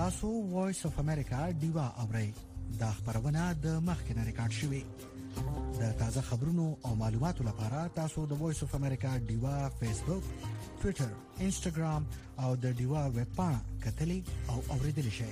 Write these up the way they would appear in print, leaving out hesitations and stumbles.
تاسو وایس اف امریکا ډیوا اورئ دا خبرونه د مخکنه ریکارډ شوې د تازه خبرونو او معلوماتو لپاره تاسو د وایس اف امریکا ډیوا فیسبوک، ټوئیټر، انسټاګرام او د ډیوا ویب پاڼه کتلې او اوریدل شئ.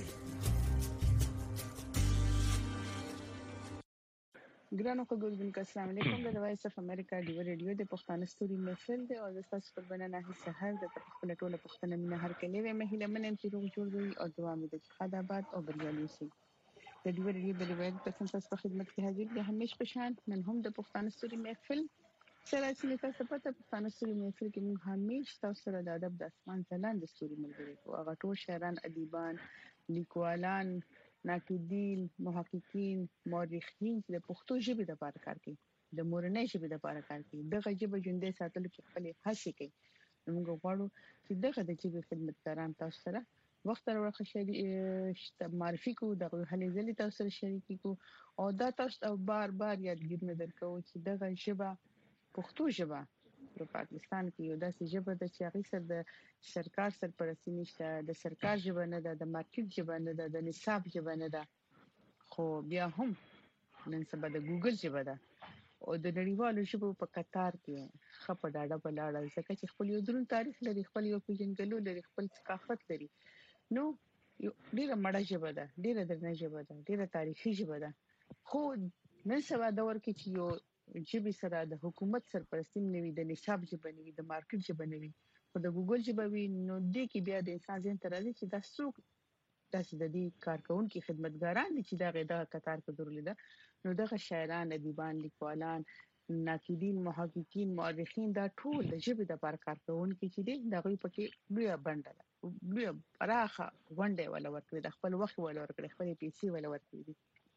ګرانو خبرونکو السلام علیکم. د وایس اف امریکا ډیوا ریډیو د پښتون ستوري محفل دی او د تاسو په بنه نه سحر د خپل ټوله پښتنه مینه هر کله وي مهله منم چې روغ جوړ وي او دعا مې د خدابات او بریالي شي. د ډیوا ریډیو د روایت په تاسو په خدمت کې حاضر دي همیش په شان نن هم د پښتون ستوري محفل سره چې تاسو په پښتون ستوري محفل کې موږ همیش تاسو سره د ادب د اسمان ځلان د ستوري ملګری او هغه ټول شاعران، ادیبان، لیکوالان، ناقدین، محققین، مورخین چې د پښتو ژبې لپاره کار کوي، د مورنۍ ژبې لپاره کار کوي، دغه ژبه ژوندۍ ساتلو کې خپل هڅې کوي. موږ غواړو چې دغه د ژبې خدمتګاران تاسو سره وخت راوړه شي معرفي کو دغه هلې ځلې تاسو سره شریک کو او دا تاسو او بار یادګیرونه درکو چې دغه ژبه پښتو ژبه په پاکستان کې یو داسې ژبه ده چې هغه سره د سرکار سرپرستی نشته، د سرکار ژبه نه ده، د مارکیټ ژبه نه ده، د نصاب ژبه نه ده، خو بیا هم نن سبا د ګوګل ژبه ده او د نړیوالو ژبو په قطار کې خپه ډاډه بلاړه ځکه چې خپل یو درون تاریخ لري، خپل یو پیژندګلو لري، خپل ثقافت لري. نو یو ډیره مړه ژبه ده، ډیره درنه ژبه ده، ډیره تاریخي ژبه ده. خو نن سبا دور کې چې یو ژبه سره د حکومت سرپرستی نوي، د نصاب ژبه نوي، د مارکیټ ژبه نوي، خو د ګوګل ژبه وی نو د کې بیا د انسان ځین تر دې چې د څوک داسې د دې کارکونکو خدمتګاران دي چې دا غیدا قطار کې درلیده. نو دغه شاعران، ادیبان، لیکوالان، ناقدین، محققین، مورخین دا ټول د ژبې د لپاره کارکونکو چې دي دغه پکې لوی بندله لوی پراخه غونډه ولا ورکړي، د خپل وخت ولا ورکړي، خپل پیسې ولا ورکړي،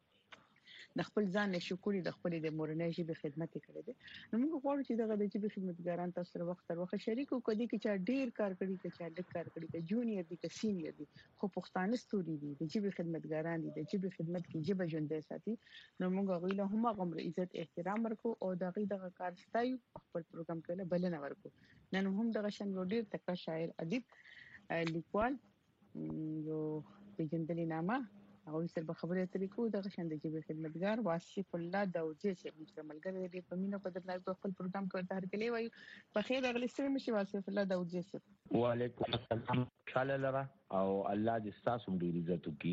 د خپل ځان نشکوري د خپل د مورنۍ ژبې خدمت کړي دي. نو موږ غواړو چې دغه د ژبې خدمتګاران تاسو سره وخت تر وخت شریک وکړي چې چا ډیر کار کړی، چې ډیر کار کړی، چې جونیئر دي، چې سینیئر دي، خو پښتانه ستوري دي، د ژبې خدمتګاران دي، د ژبې خدمت کې ژبه ژوندۍ ساتي. نو موږ غوښتل هم هغه عزت احترام ورکو او دغه کار ستایو، خپل پروګرام کې بلنه ورکو. نن هم دغه شان ډیر تکړه شاعر، ادیب، لیکوال یو پیژندل نامه او سره خبرې اترې کو د غشن د جبه خدمتګار واصف الله داودزی چې موږ ملګری دی په مینه په درنه په خپل پروګرام کې ورته هرکلی وایو. په خیر اغلی سره مشي واصف الله داودزی صاحب. وعلیکم السلام. خاله لرا او الله دې تاسو ډیر عزت وکړي.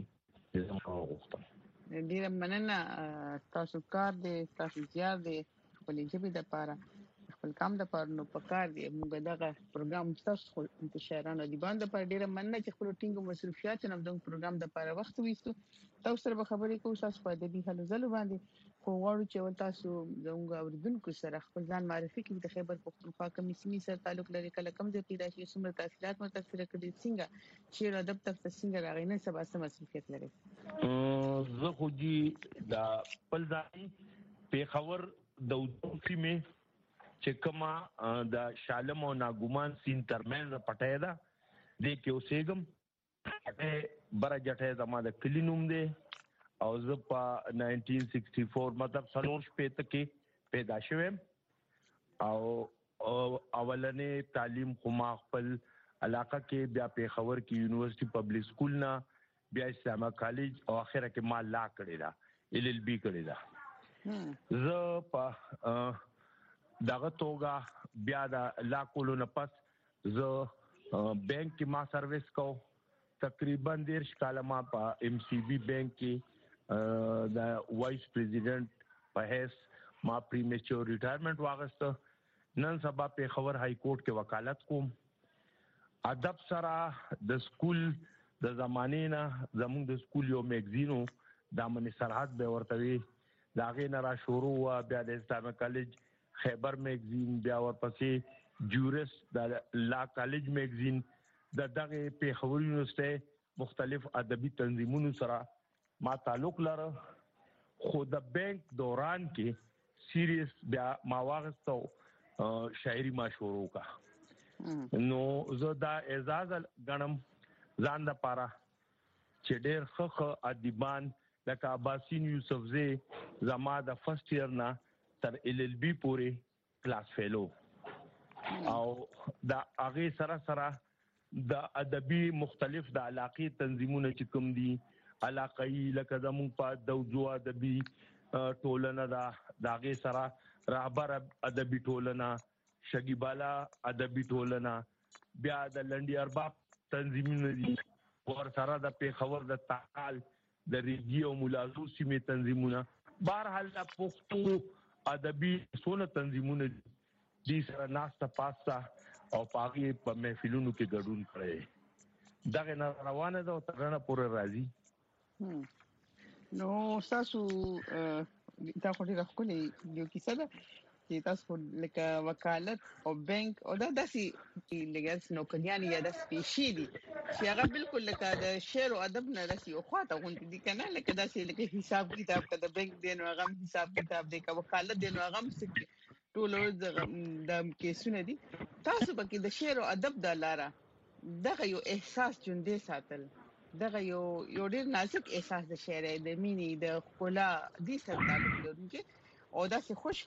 ډیر مننه تاسو کار دې تاسو زیار دې خپل جبه د لپاره خپل کام د پر نو پکار دی. موږ دغه پروګرام تاسو د شاعرانو دی باندې پر ډیره مننه چې خپل ټینګو مصروفیات نو د پروګرام د لپاره وخت وېستو. تاسو سره خبرې کوو تاسو په دې هلو ځلو باندې خو غواړو چې تاسو زموږ اوریدونکو سره خپل ځان معرفي کړئ. د خیبر پختونخوا کوم سیمې سره تعلق لري، کله کوم ځای پیدا شي، څومره تاثیرات متاثر کړي، څنګه شعر ادب تک څنګه راغی، نن سبا سم مصروفیت لري. زه خو جی دا خپل ځای په خبر د اوسې مې چې کما د شالم او ناګومان سین ترمنځ پټه ده د کې اوسېګم بره جټه زما د کلینوم دی او زه په 1964 مطلب سلور شپې کې پیدا شوم او اولنې تعلیم خو ما خپل علاقه کې بیا په خبر کې یونیورسيټي پبلک سکول نه بیا اسلامه کالج او اخره کې ما لا کړی دا LLB کړی دا. زه په دغه توګه بیا د لا کولو نه پس زه بانک کې ما سرویس کو تقریبا 10 کال ما په MCB بانک کې د وایس پریزیډنټ په هیڅ ما پریمیچور ریټایرمنټ واغسته. نن سبا په خبر های کورټ کې وکالت کوم. ادب سره د سکول د زمانه نه زموږ د سکول یو میگزینو د امن سرحد به ورتوي دا غي نه را شروع وا بیا د اسلامي کالج خیبر میگزین بیا ورپسې جورس د لا کالج میگزین دغه په خبر یونیورسيټي مختلف ادبي تنظیمونو سره ما تعلق لرم. خو د بانک دوران کې سیریس بیا ما واغستو شاعري ما شروع کا نو زه دا اعزاز غنم ځان د پاره چې ډېر ښه ادیبان لکه عباسین یوسفزی زما د فرست ایئر نه تر LLB پورې کلاس فیلو او دا هغه سره د ادبي مختلف د علاقې تنظیمونه چې کوم دي علاقې لکه زموږ په دوزو ادبي ټولنه داغه سره رهبر ادبي ټولنه شګیبالا ادبي ټولنه بیا د لنډي ارباب تنظیمونه دي ور سره د پیښور د تعال د ریګي او ملازو سیمې تنظیمونه بهرحال د پښتو ادبي څونه تنظیمونه دي سره ناسته پاسته او پاغي په محفلونو کې ګډون کړي دغه روانه ده او ترنه پورې راځي نو تاسو دا خو ډیره ښکلې یو کیسه ده چې تاسو لکه وکالت او بانک او دا داسې لګاس نو کنيان یا د سپیشلی چې هغه بالکل لکه د شعر او ادب نه راسي او خواته غونډې دي کنه لکه داسې لکه حساب کتاب کده بانک دی نو هغه حساب کتاب دی کا وکالت دی نو هغه ټول د کیسونه دي تاسو پکې د شعر او ادب د لاره دغه یو احساس ژوندې ساتل دغه یو ډیر نازک احساس د شعر د مینې د خلا دي سره تعلق لري او دا سه خوش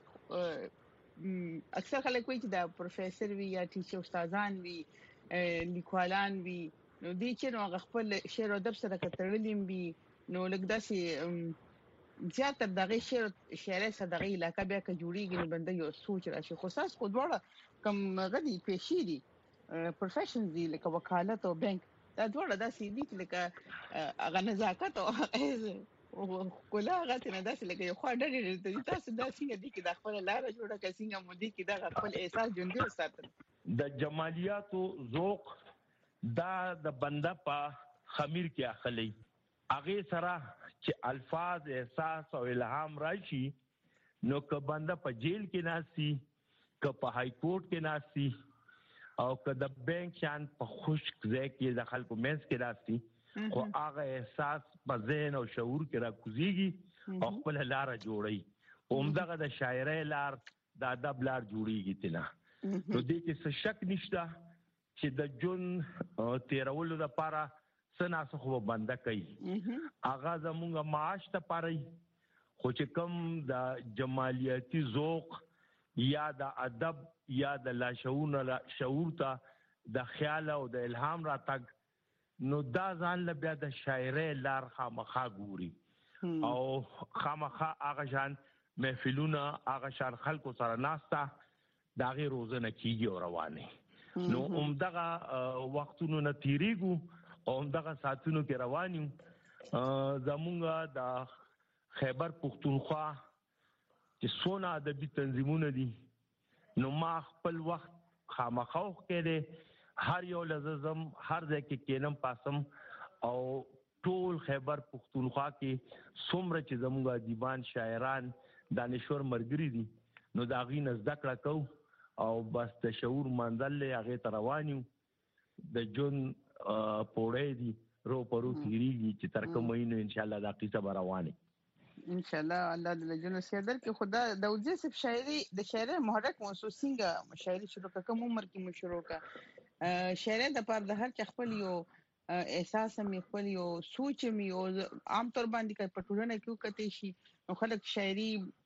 اکثر خلک وایي چې دا پروفیسور وی یا ټیچر استادان وی لیکوالان وی نو دي چې نو خپل شعر او ادب سره کترلیم وی نو لکه داسې زیاتره دغه شعر صدقه علاقه بیا که جوړیږي نو بنده یو سوچ راشي خو تاسو خو دواړه کم غدي پېښې دي پروفیشنز دي لکه وکالت او بانک دا دواړه داسې دي لکه هغه نزاکت او کله هغه څنګه داسې لکه یو خو ډېر تاسو داسې دي چې د خپل لار جوړه کسینګه مودي کې د خپل احساس ژوندې وساتل د جمالیاتو ذوق دا د بنده په خمیر کې اخلي هغه سره چې الفاظ احساس او الهام راشي نو که بنده په جیل کې ناسي که په های کورټ کې ناسي او که د بانک شان په خشک ځای کې د خلکو منځ کې ناسي خو هغه احساس په ذهن او شعور کې راکوزيږي او خپل لار جوړي اومدغه د شاعرۍ لار د ادب لار جوړيږي تنه نو دې کې څه شک نشته چې د جون تیرولو لپاره سناسو خو بنده کوي اغا زمونږه معاش ته پاري خو چې کوم د جمالیاتي ذوق یا د ادب یا د شعور ته د خیال او د الهام راتګ نو دا ځان له بیا د شاعرۍ لار خامخا ګوري او خامخا هغه ځان محفلونه هغه شان خلکو سره ناستا داغه روزنه کیږي او روانه نو همدغه وختونو نه تیریږي او همدغه ساتونو کې روانیو زمونږه د خیبر پختونخوا چې سونه ادبي تنظیمونه دي نو ما خپل وخت خامخوخ کړي هر یو لزم هر ځای کې کینم پاسم او ټول خیبر پختونخوا کې څومره چې زمونږه ادیبان شاعران دانشور مرګري دي نو دا غي نزد کړه کو او بس د شعور منزل له هغه تر روانیو د جون پوړې دي رو پرو تیریږي چې تر کومه ان شاء الله دا قصه روانه ان شاء الله الله د لجنو سیدر کې خدا د وجسف شاعري د شاعر محرک موسوسینګه شاعري شروع کوم عمر کې مشروع کا شاعر د پر د هر چ خپل یو احساس مې خپل یو سوچ مې او عام طور باندې کې پټولنه کیو کته شي نو خلک شاعري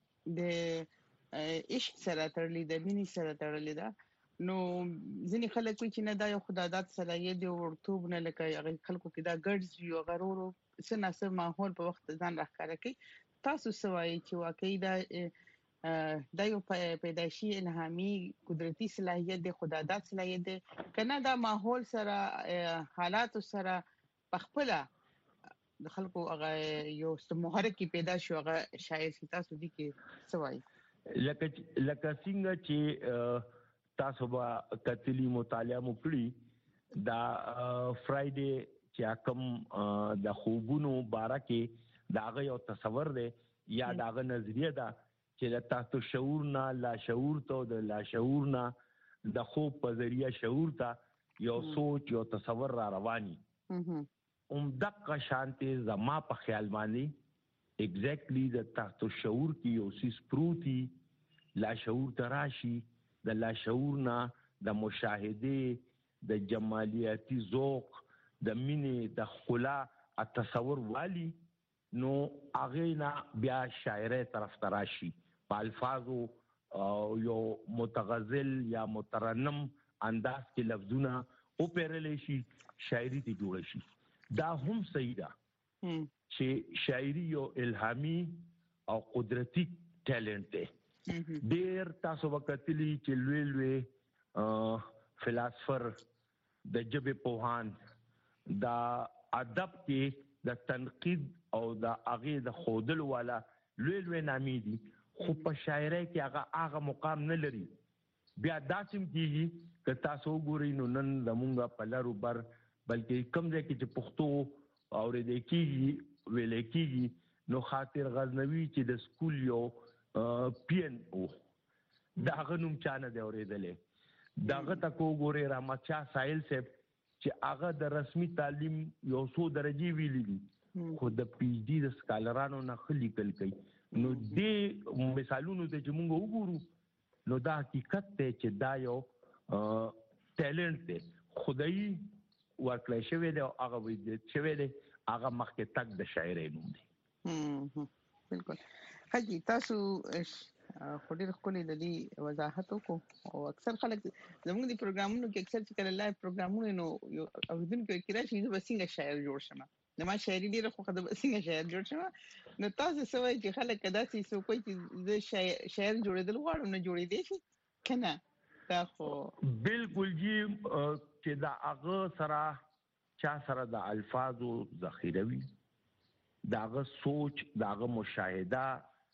د عشق سره تړلې د مینې سره تړلې ده نو ځینې خلک چې نه دا یو خدادات صلاحیت دی ورتوب نه لکه هغه خلکو کې دا ګډز یو غرورو سناسب ماحول په وخت ځان راخاره کوي تاسو سوای چې واقعي دا یو پیدایشي الهامي قدرتي صلاحیت دی خدادات صلاحیت دی کنه دا ماحول سره حالات سره پخپله د خلکو هغه یو محرک پیدا شو هغه شاعر تاسو دي کې سوای لکه څنګه چې تاسو به کتلی مطالعه وکړي دا فرایډے چې کوم د خوبونو بارکه داغه یو تصور دی یا داغه نظریه ده چې تاسو شعور نه لا شعور ته د لا شعور نه د خوب په ذریعہ شعور ته یو سوچ یو تصور را رواني دغه شانتي زما په خیال باندې ایگزیکټلی د تاسو شعور کې یو سیس پروتي لا شعور تراشي د لا شعور نه د مشاهده د جمالیاتي ذوق د مینې د خلا التصور والی نو هغه نه بیا شاعرۍ طرف تراشي په الفاظو یو متغزل یا مترنم انداز کې لفظونه او پیرلې شي شاعري ته جوړ شي. دا هم صحیح ده چې شاعري یو الهامي او قدرتي ټیلنټ دی. ډېر تاسو وکتلی چې لوی فلسفر د ژبې پوهان دا ادب کې د تنقید او د هغه د خودل والا لوی نامي دي، خو په شاعرۍ کې هغه مقام نه لري. بیا داسم کیږي که تاسو ګورئ نو نن زمونږ په لارو بر بلکې کوم ځای کې چې پښتو اورېدل کیږي ویل کیږي نو خاطر غزنوي چې د سکول یو پین او داغه نوم چانه دی اورېدلې. داغه تکو ګورې رحمت شاه ساحل صاحب چې هغه د رسمي تعلیم یو څو درجه ویلي دي، خو د پی ایچ ډي د سکالرانو نه خلی کل کوي. نو دې مثالونو ته چې موږ وګورو نو دا حقیقت دی چې دا یو ټیلنټ دی خدای ورکړی شوی دی او هغه وجود شوی دی، هغه مخکې تک د شاعرۍ نوم دی. بالکل حاجی تاسو خو ډېر ښکلي د دې وضاحت وکړو او اکثر خلک زموږ د پروګرامونو کې اکثر چې کله لایو پروګرامونه نو یو اوریدونکو کې راشي نو بسنګ شاعر جوړ شمه نو ما شاعري ډېر خو د بسنګ شاعر جوړ شمه. نو تاسو سوي چې خلک داسې سو کوي چې د شاعر جوړېدل غواړي نه جوړې دي شي کنه. دا خو بالکل جی چې دا هغه سره چا سره د الفاظو ذخیره وي، داغه سوچ، داغه مشاهده،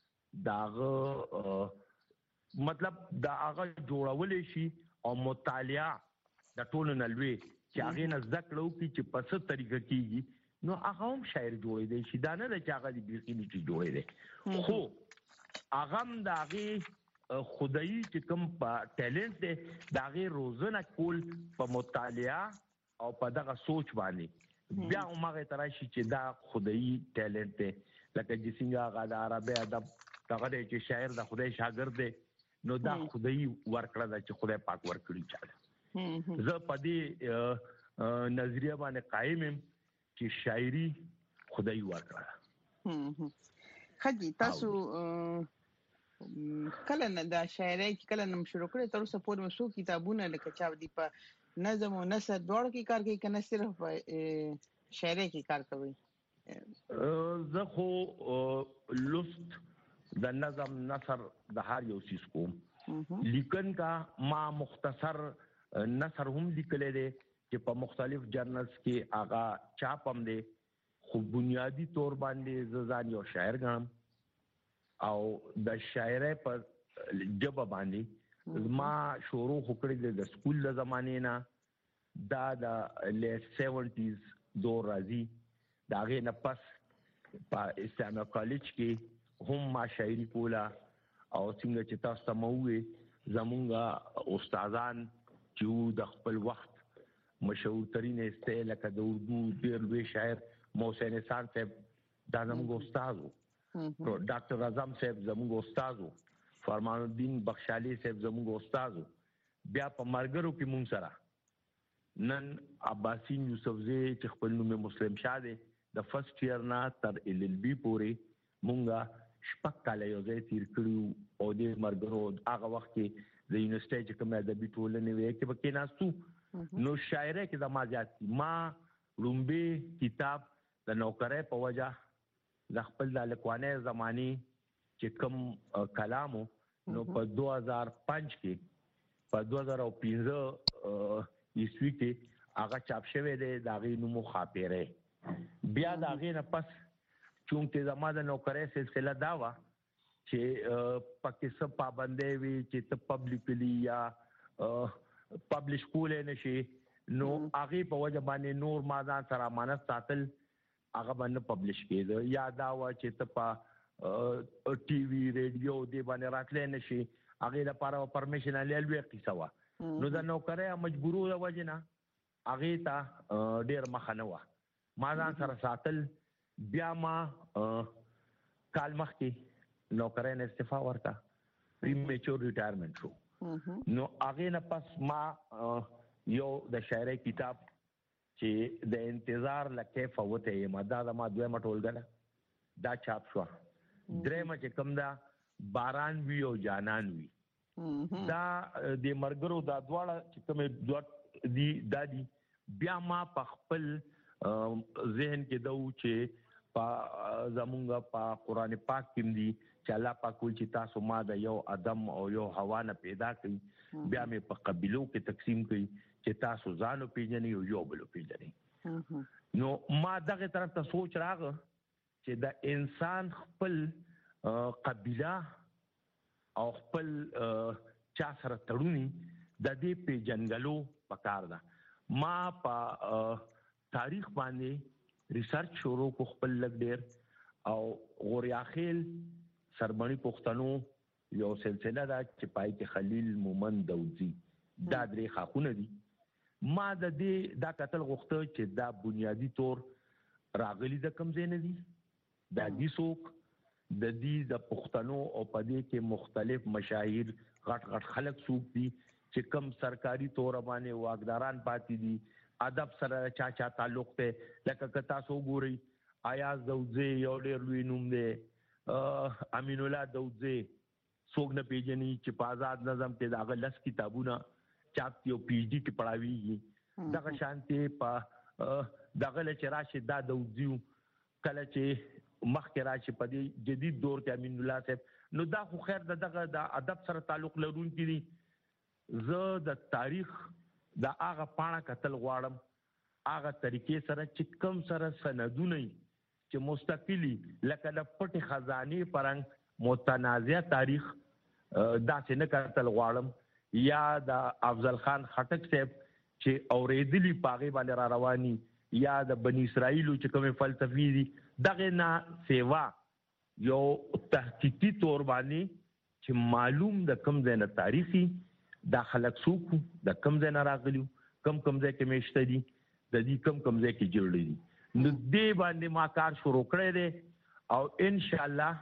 داغه مطلب دا هغه جوړول شي او مطالعه د ټولو نلوي چې هغه نه ذکر وکړي چې په څه طریقه کېږي نو هغه هم شاعر جوړې دي شي. دا نه چې هغه د بیخي نشي جوړې دي، خو هغه هم د هغه خدای چې کوم په ټیلنټ دی د هغه روزنه کول په مطالعه او په دغه سوچ باندې بیا هغه تراشي چې دا خدای ټیلنټ دی. لکه چې څنګه هغه د عربي ادب هغه دی چې شاعر د خدای شاګرد دی، نو دا خدای ورکړه دا چې خدای پاک ورکړي چاله. زه په دې نظریه باندې قائم یم چې شاعري خدای ورکړه. حاجی تاسو کله نه دا شاعرۍ کله نه شروع کړې تر اوسه پورې مسو کتابونه لکه چا دی په نظم او نثر دواړو کې کار کوي کنه صرف شاعرۍ کې کار کوي؟ زه خو لست د نظم نثر د هر یو چیز کوم، لیکن کا ما مختصر نثر هم لیکلې دي چې په مختلف جرنلز کې آغا چاپ هم دي، خو بنیادی طور باندې ځان یو شاعر ګڼم او د شاعرۍ په ژبه باندې ما شروع وکړې د سکول د زمانې نه. دا د لیټ 70s دور راځي، دا غي نه پس په اسلامي کالج کې هم ما شاعري کوله او څنګه چې تاسو ته موې زمونږ استادان چې د خپل وخت مشهور ترين استعمال لکه د اردو ډېر لوی شاعر محسن احسان صاحب دا زموږ استاد وو، ډاکټر اعظم صاحب زموږ استاد وو، فرمان الدین بخشالي صاحب زموږ استاد وو. بیا په مرګرو کې مونږ سره نن عباسین یوسفزی چې خپل نوم مسلم شاه دی د فرست ایئر نه تر LLB پورې مونږه شپږ کاله یو ځای تیر کړو او د مرګرو هغه وخت کې د یونیورسيټي چې کومه ادبي ټولنې وې کې پکې ناستو. نو شاعرۍ کې د ما زیات ما لومبي کتاب د نوکرۍ په وجه د خپل د لیکوانۍ زماني چې کوم کلامو نو په 2005 کې په 2015 عیسوي کې هغه چاپ شوی دی د هغې نوم خاپیری. بیا د هغې نه پس چونکې زما د نوکرۍ سلسله دا وه چې پکې څه پابندۍ وي چې ته پبلیکلی یا پبلش کولی نه شي نو هغې په وجه باندې نور ما ځان سره امانت ساتل هغه به نه پبلش کېده، یا دا وه چې ته په ټي وي ریډیو دې باندې راتلی نه شي، هغې لپاره پرمیشن لویه قیصه وه. نو د نوکرۍ مجبورو د وجې نه هغې ته ډېر مخه نه وه، ما ځان سره ساتل. بیا ما کال مخکې نوکرۍ نه استعفا ورکړه، پریمیچور ریټایرمنټ شو. نو هغې نه پس ما یو د شاعرۍ کتاب چې د انتظار لکیف وته یم دا د ما دویمه ټولګه ده دا چاپ شوه. درېیمه چې کوم ده باران وي او جانان وي، دا د مرګرو دا دواړه چې کومې دوه دی دادی بیا ما په خپل ذهن کې دو چې په زمونږ په قران پاک کې دی چې الله پاک وایي چې تاسو ما د یو ادم او یو حوا نه پیدا کړی بیا مې په قبیلو کې تقسیم کړی چې تاسو ځانو پیژنئ او یو بل پیژنئ نو ما دغه طرف ته سوچ راغی چې د انسان خپل قبیله او خپل چا سره تړونی د دې پیژنګلو پکار ده ما په تاریخ باندې ریسرچ شروع کو خپل لګ ډیر او غوریاخیل سربنی پښتنو یو سلسله ده چې پای کې خلیل مومن داودزی دا درې خاخونه دي ما د دې دا قتل غوښته چې دا بنیادی طور راغلي د کم ځای نه دي دا دي څوک د دې د پښتنو او پدې کې مختلف مشاهیر غټ غټ خلک څوک دي چې کم سرکاري تور باندې واګداران پاتې دي ادب سره چا تعلق ته لکه کتا سو ګوري آیاز داودزی یو ډېر لوی نوم دی امین الله داودزی څوک نه پیژني چې په آزاد نظم کې داغه لس کتابونه چاپ یو پی ایچ ډی کې پڑھاویږي دغه شانتي په دغه چې راشد دا داودزی کله چې مخکې راشي په دې جدید دور کې امین الله صاحب نو دا خو خیر دغه د ادب سره تعلق لرونکي دي زه د تاریخ دا هغه پاڼه کتل غواړم هغه طریقې سره چې کوم سره سندونه چې مستقلی لکه د پټ خزانه پرنګ متنازع تاریخ داسې نه کتل غواړم یا د افضل خان خټک صاحب چې اوریدلی پاغه باندې را رواني یا د بنی اسرائیل چې کوم فلسفي دي دغه نه سیوا یو تحقیقي تور باندې چې معلوم د کم ځای نه تاریخي دا خلک څوک د کم ځای نه راغلیو کم ځای کې میشته دي د دې کم ځای کې جوړ دي نو دې باندې ما کار شروع کړی دی او ان شاء الله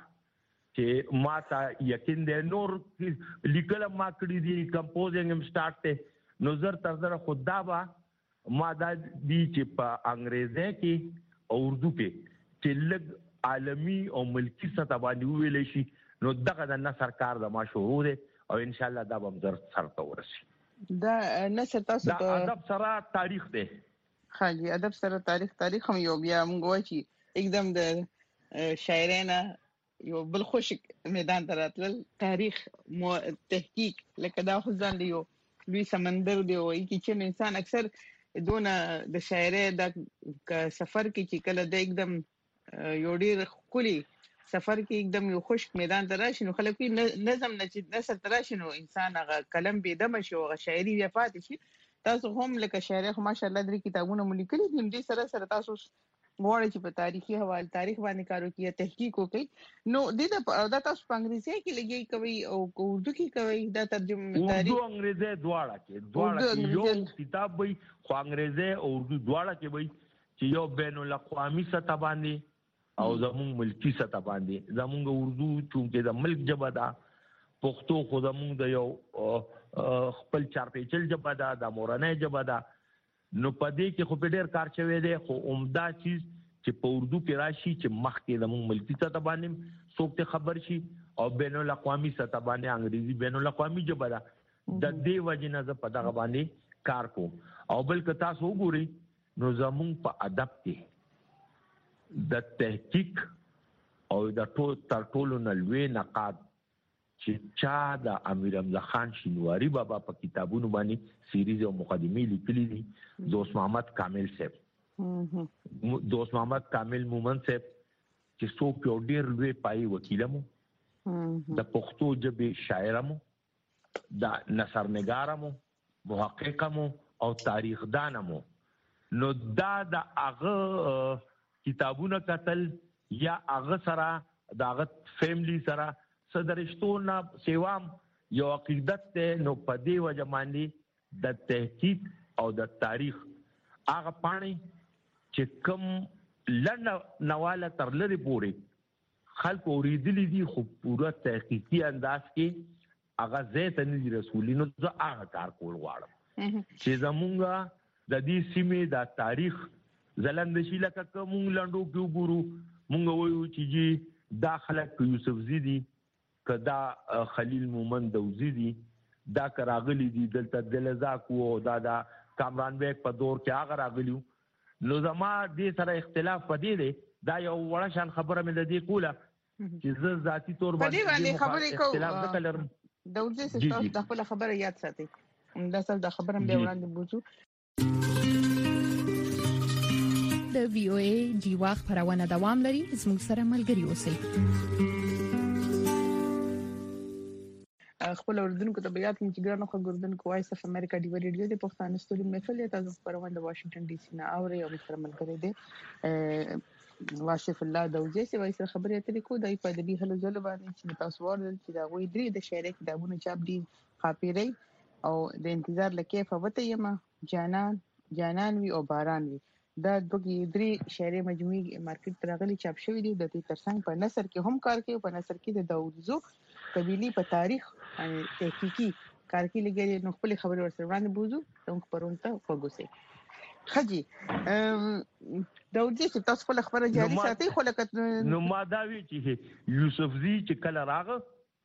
چې ما ته یقین دی نور لیکل ما کړی دي کمپوزینګ هم سٹارټ ته نظر تر خدا با ما دا دي چې په انګریزي کې او اردو کې چې لږ عالمي او ملکی سطح باندې ویل شي نو دغه د نثر کار د ما شروع دی او ان شاء الله دا به زر سره ورسي دا نثر تاسو ته ادب سره تاریخ دی خالی ادب سره تاریخ هم یو بیا موږ وایي چې एकदम د شاعرانه یو بل خوش میدان ته راتل تاریخ تحقیق لکه دا خو ځان دی یو لوی سمندر دی وایي چې انسان اکثر دونه د شاعرۍ د سفر کې چې کله د एकदम یو ډیر خولي سفر کې एकदम یو خوش میدان ته راشي نو خلک نظم نه چې نثر ته راشي نو انسان هغه قلم به دم شي او شاعري بیا پاتې شي تاسو هم لکه شاعر خو ماشاءالله درې کتابونه ملي کړي دي دې سره تاسو غواړئ چې په تاریخي حواله تاریخ باندې کارو کې تحقیق وکړي نو دا تاسو په انګریزي کې لګي کوي او اردو کې کوي دا ترجمه تاریخ اردو انګریزي دواړه یو کتاب وي خو انګریزي او اردو دواړه کې وي چې یو بین الاقوامي سطح باندې او زموږ ملکی سطح باندې زموږ اردو چې د ملک ژبه ده پښتو خو زموږ د یو خپل چارپیچل ژبه ده د مورنۍ ژبه ده نو پدې کې خو په ډېر کار شوی دی خو عمده چیز چې په اردو کې راشي چې مخکې زموږ ملکی سطح باندې څوک ته خبر شي او بین الاقوامي سطح باندې انګریزي بین الاقوامي ژبه ده د دې وجې نه زه په دغه باندې کار کوم او بل که تاسو وګورئ نو زموږ په ادب کې د تحقیق او د ټولو نه لوی نقاد چې چا د امیر حمزه خان شینواری بابا په کتابونو باندې سیریز او مقدمې لیکلي دي دوست محمد کامل صاحب دوست محمد کامل مومن صاحب چې څوک یو ډېر لوی پای وکیل مو د پښتو ژبې شاعر مو د نثرنګار مو محقق مو او تاریخ دان مو نو دا د هغه کتابونه کتل یا هغه سره د هغه فیملی سره صدرشتونه سیوام یو عقیدت ته نو په دې وجه باندې د تحقیق او د تاریخ هغه پانی چې کوم لړ نواله تر لري پوري خلک اوریدلی دي خو پورا تحقیقي انداز کې هغه زیت نه رسولي نو زه هغه کار کول غواړم چې زمونږ د دې سیمې د تاریخ زلند شي لکه کوم لندو کې وګورو مونږ وایو چې دا خلک یوسف زیدی کدا خلیل مومن دوزی دي دا کراغلی دي دلته دلزاکو او دا کامران بیگ په دور کې هغه راغلیو. نو زما دې سره اختلاف پدې دی دا یو وړه شان خبره مې د دې کوله چې زه ذاتي طور باندې خبرې کوم اختلاف ځکه لرم. د ورځې تاسو د خپل خبره یاد ساتئ دا سره د خبره به وړاندې بوزو. د وی او ای ډیوا خبرونه دوام لري زموږ سره ملګري اوسئ. خپل اوردونکو ته بیا کوم چې ګرانو خبردونکو وایس اف امریکا ډیوا ریډیو د پښتون استودیو محفل تاسو خبرونه د واشنگټن ډي سي نه اوري او سره ملګری دي واشف الله دوجه چې وایي سره خبرې اترې کو دای په دې هلو ځلو باندې چې تاسو ورل چې دا وې درې د شعر کتابونو چاپ دي خاپيري او د انتظار لکه فوته یم جانان وی او باران وی دا دغه درې شعر مجموعي مارکیټ ترغلي چاپ شوی دی د دې ترڅنګ په نثر کې هم کار کوي په نثر کې د داوودزو قبيلي په تاریخ تحقیقي کار کې لګي نو خپل خبرې ورسره وړاندې بوزو څنګه پرونته وګوسي خجی داوودزي چې تاسو خپل خبره جاري ساتي خو لکه نو ما دا وی چې یوسفزي چې کله راغ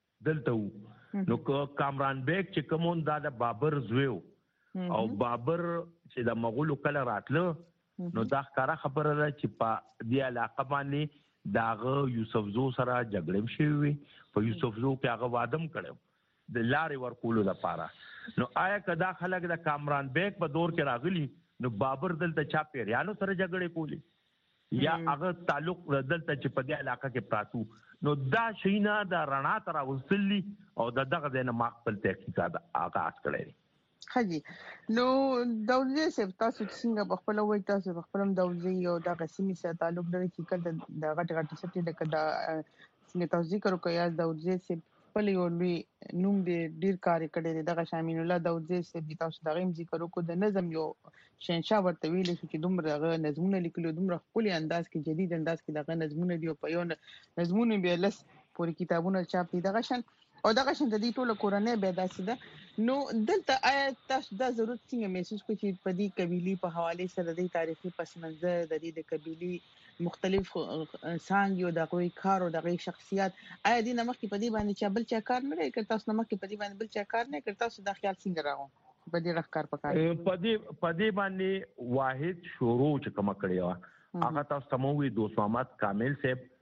دلته نو کامران بیگ چې کومون دا د بابر زویو او بابر چې د مغولو کله راتله نو دا ښکارا خبره ده چې په دې علاقه باندې داغه یوسفزو سره جګړه شوی په یوسفزو کې هغه وادم کړو د لارې ورکولو لپاره. نو آیا کدا خلک د کامران بیگ په دور کې راغلي نو بابر دلته چا پیریانو سره جګړه کولی یا هغه تعلق دلته چې په دې علاقه کې پراتو نو دا شینا د رڼا تر وصلي او دغه د ما خپل تحقیقات آغاز کړی. خجی نو داوودزي سپ تاسو څنګه په خپل وای تاسو په خپلم داوودزي او د قسمي سره تعلق لري چې کله د غټ سټي د کدا څنګه تاسو ذکر کوی یا داوودزي سپ په یو لوی نوم دې ډیر کار کړی دغه شامل الله داوودزي سپ تاسو دغه ذکر کو د نظم یو شنشاه ورته ویل چې دومره نظمونه لیکلو دومره خپل انداز کې جدید انداز کې دغه نظمونه دی په یو نظمونه به لس پوری کتابونه چاپ دي دغه شان او دغه شان د دې ټوله کورنۍ به داسې ده. نو دلته آیا تاسو دا ضرورت څنګه محسوس کوئ چې په دې قبيلي په حواله سره د تاریخي پس منظر د دې د قبيلي مختلف څنګه یو دغه کار او دغه شخصیت آیا دې نمک په دې باندې چې بل چا کار نه کوي تاسو نمک په دې باندې بل چا کار نه کوي تاسو د خیال څنګه راغو په دې رخ کار پکاره په دې باندې واحد شروع چې کوم کړی و هغه تاسو سموي دوست محمد کامل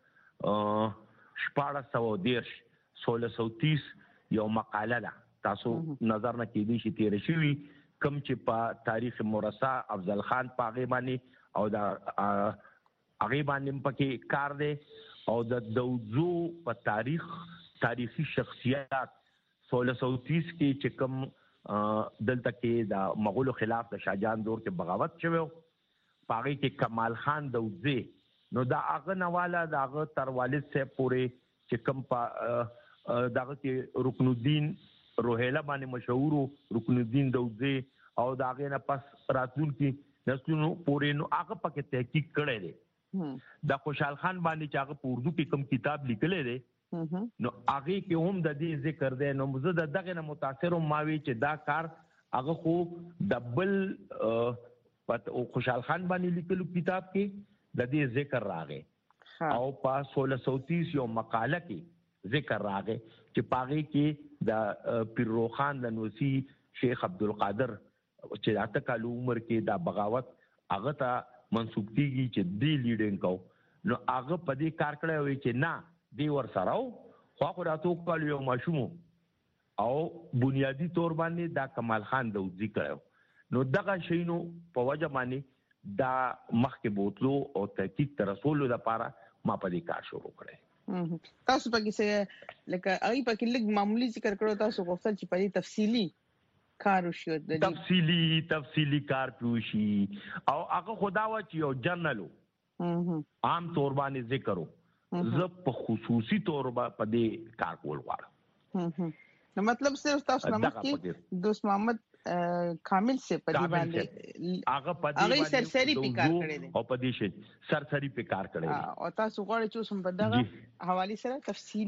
صاحب 1430 1630 یو مقاله ده تاسو نظر نه کېدی شي تیر شي کم چې په تاریخ مرصع افضل خان پاغه باندې او دا هغه باندې پکې کار دی او د دوزو په تاریخي شخصیت 1630 کې چې کوم دلته کې د مغولو خلاف د شاهجهان دور کې بغاوت شوی پاغه کې کمال خان دوزي نو دا هغه نواله دا هغه تر والد صاحب پورې چې کوم په دغه کې رکن الدین روهیله باندې مشهور رکن الدین دوزي او داغه نه پس راتلون کې نسلونو پورې نو هغه پکې تحقیق کړی دی د خوشحال خان باندې چې هغه په اردو کې کوم کتاب لیکلی دی نو هغه کې هم د دې ذکر دی نو زه دغه نه متاثر ماوي چې دا کار هغه خو د بل خوشحال خان باندې لیکلو کتاب کې د دې ذکر راغی او په 1630 یو مقاله کې ذکر راغی چې پاغي کې د پیروخان د نوسی شیخ عبدالقادر چې راته کال عمر کې دا بغاوت هغه ته منسوب کیږي چې دی لیډینګ کو نو هغه په دې کار کړی وي چې نه دی ور سره خو راته کال یو ماشوم او بنیادی تور باندې دا کمال خان دوزي کړو نو دغه شینو په وجه باندې دا مخکې بوتلو او تحقیق تر رسول لپاره ما په دې کار شروع کړی. تاسو پکې څه لکه ای پکې لګ معمولی ذکر کړو تاسو غوښتل چې په دې تفصیلی کار وشي د تفصیلی کار پیوشي او هغه خدا وا چې یو جنرالو عام تور باندې ذکرو زه په خصوصي تور په دې کار کول غواړم. نو مطلب صرف تاسو نمک کې دوست محمد کامل سے پدی باندې هغه سرسری په کار کړی دی او پدی شي سرسری په کار کړی دی او تاسو غواړئ چې سم بدغه حواله سره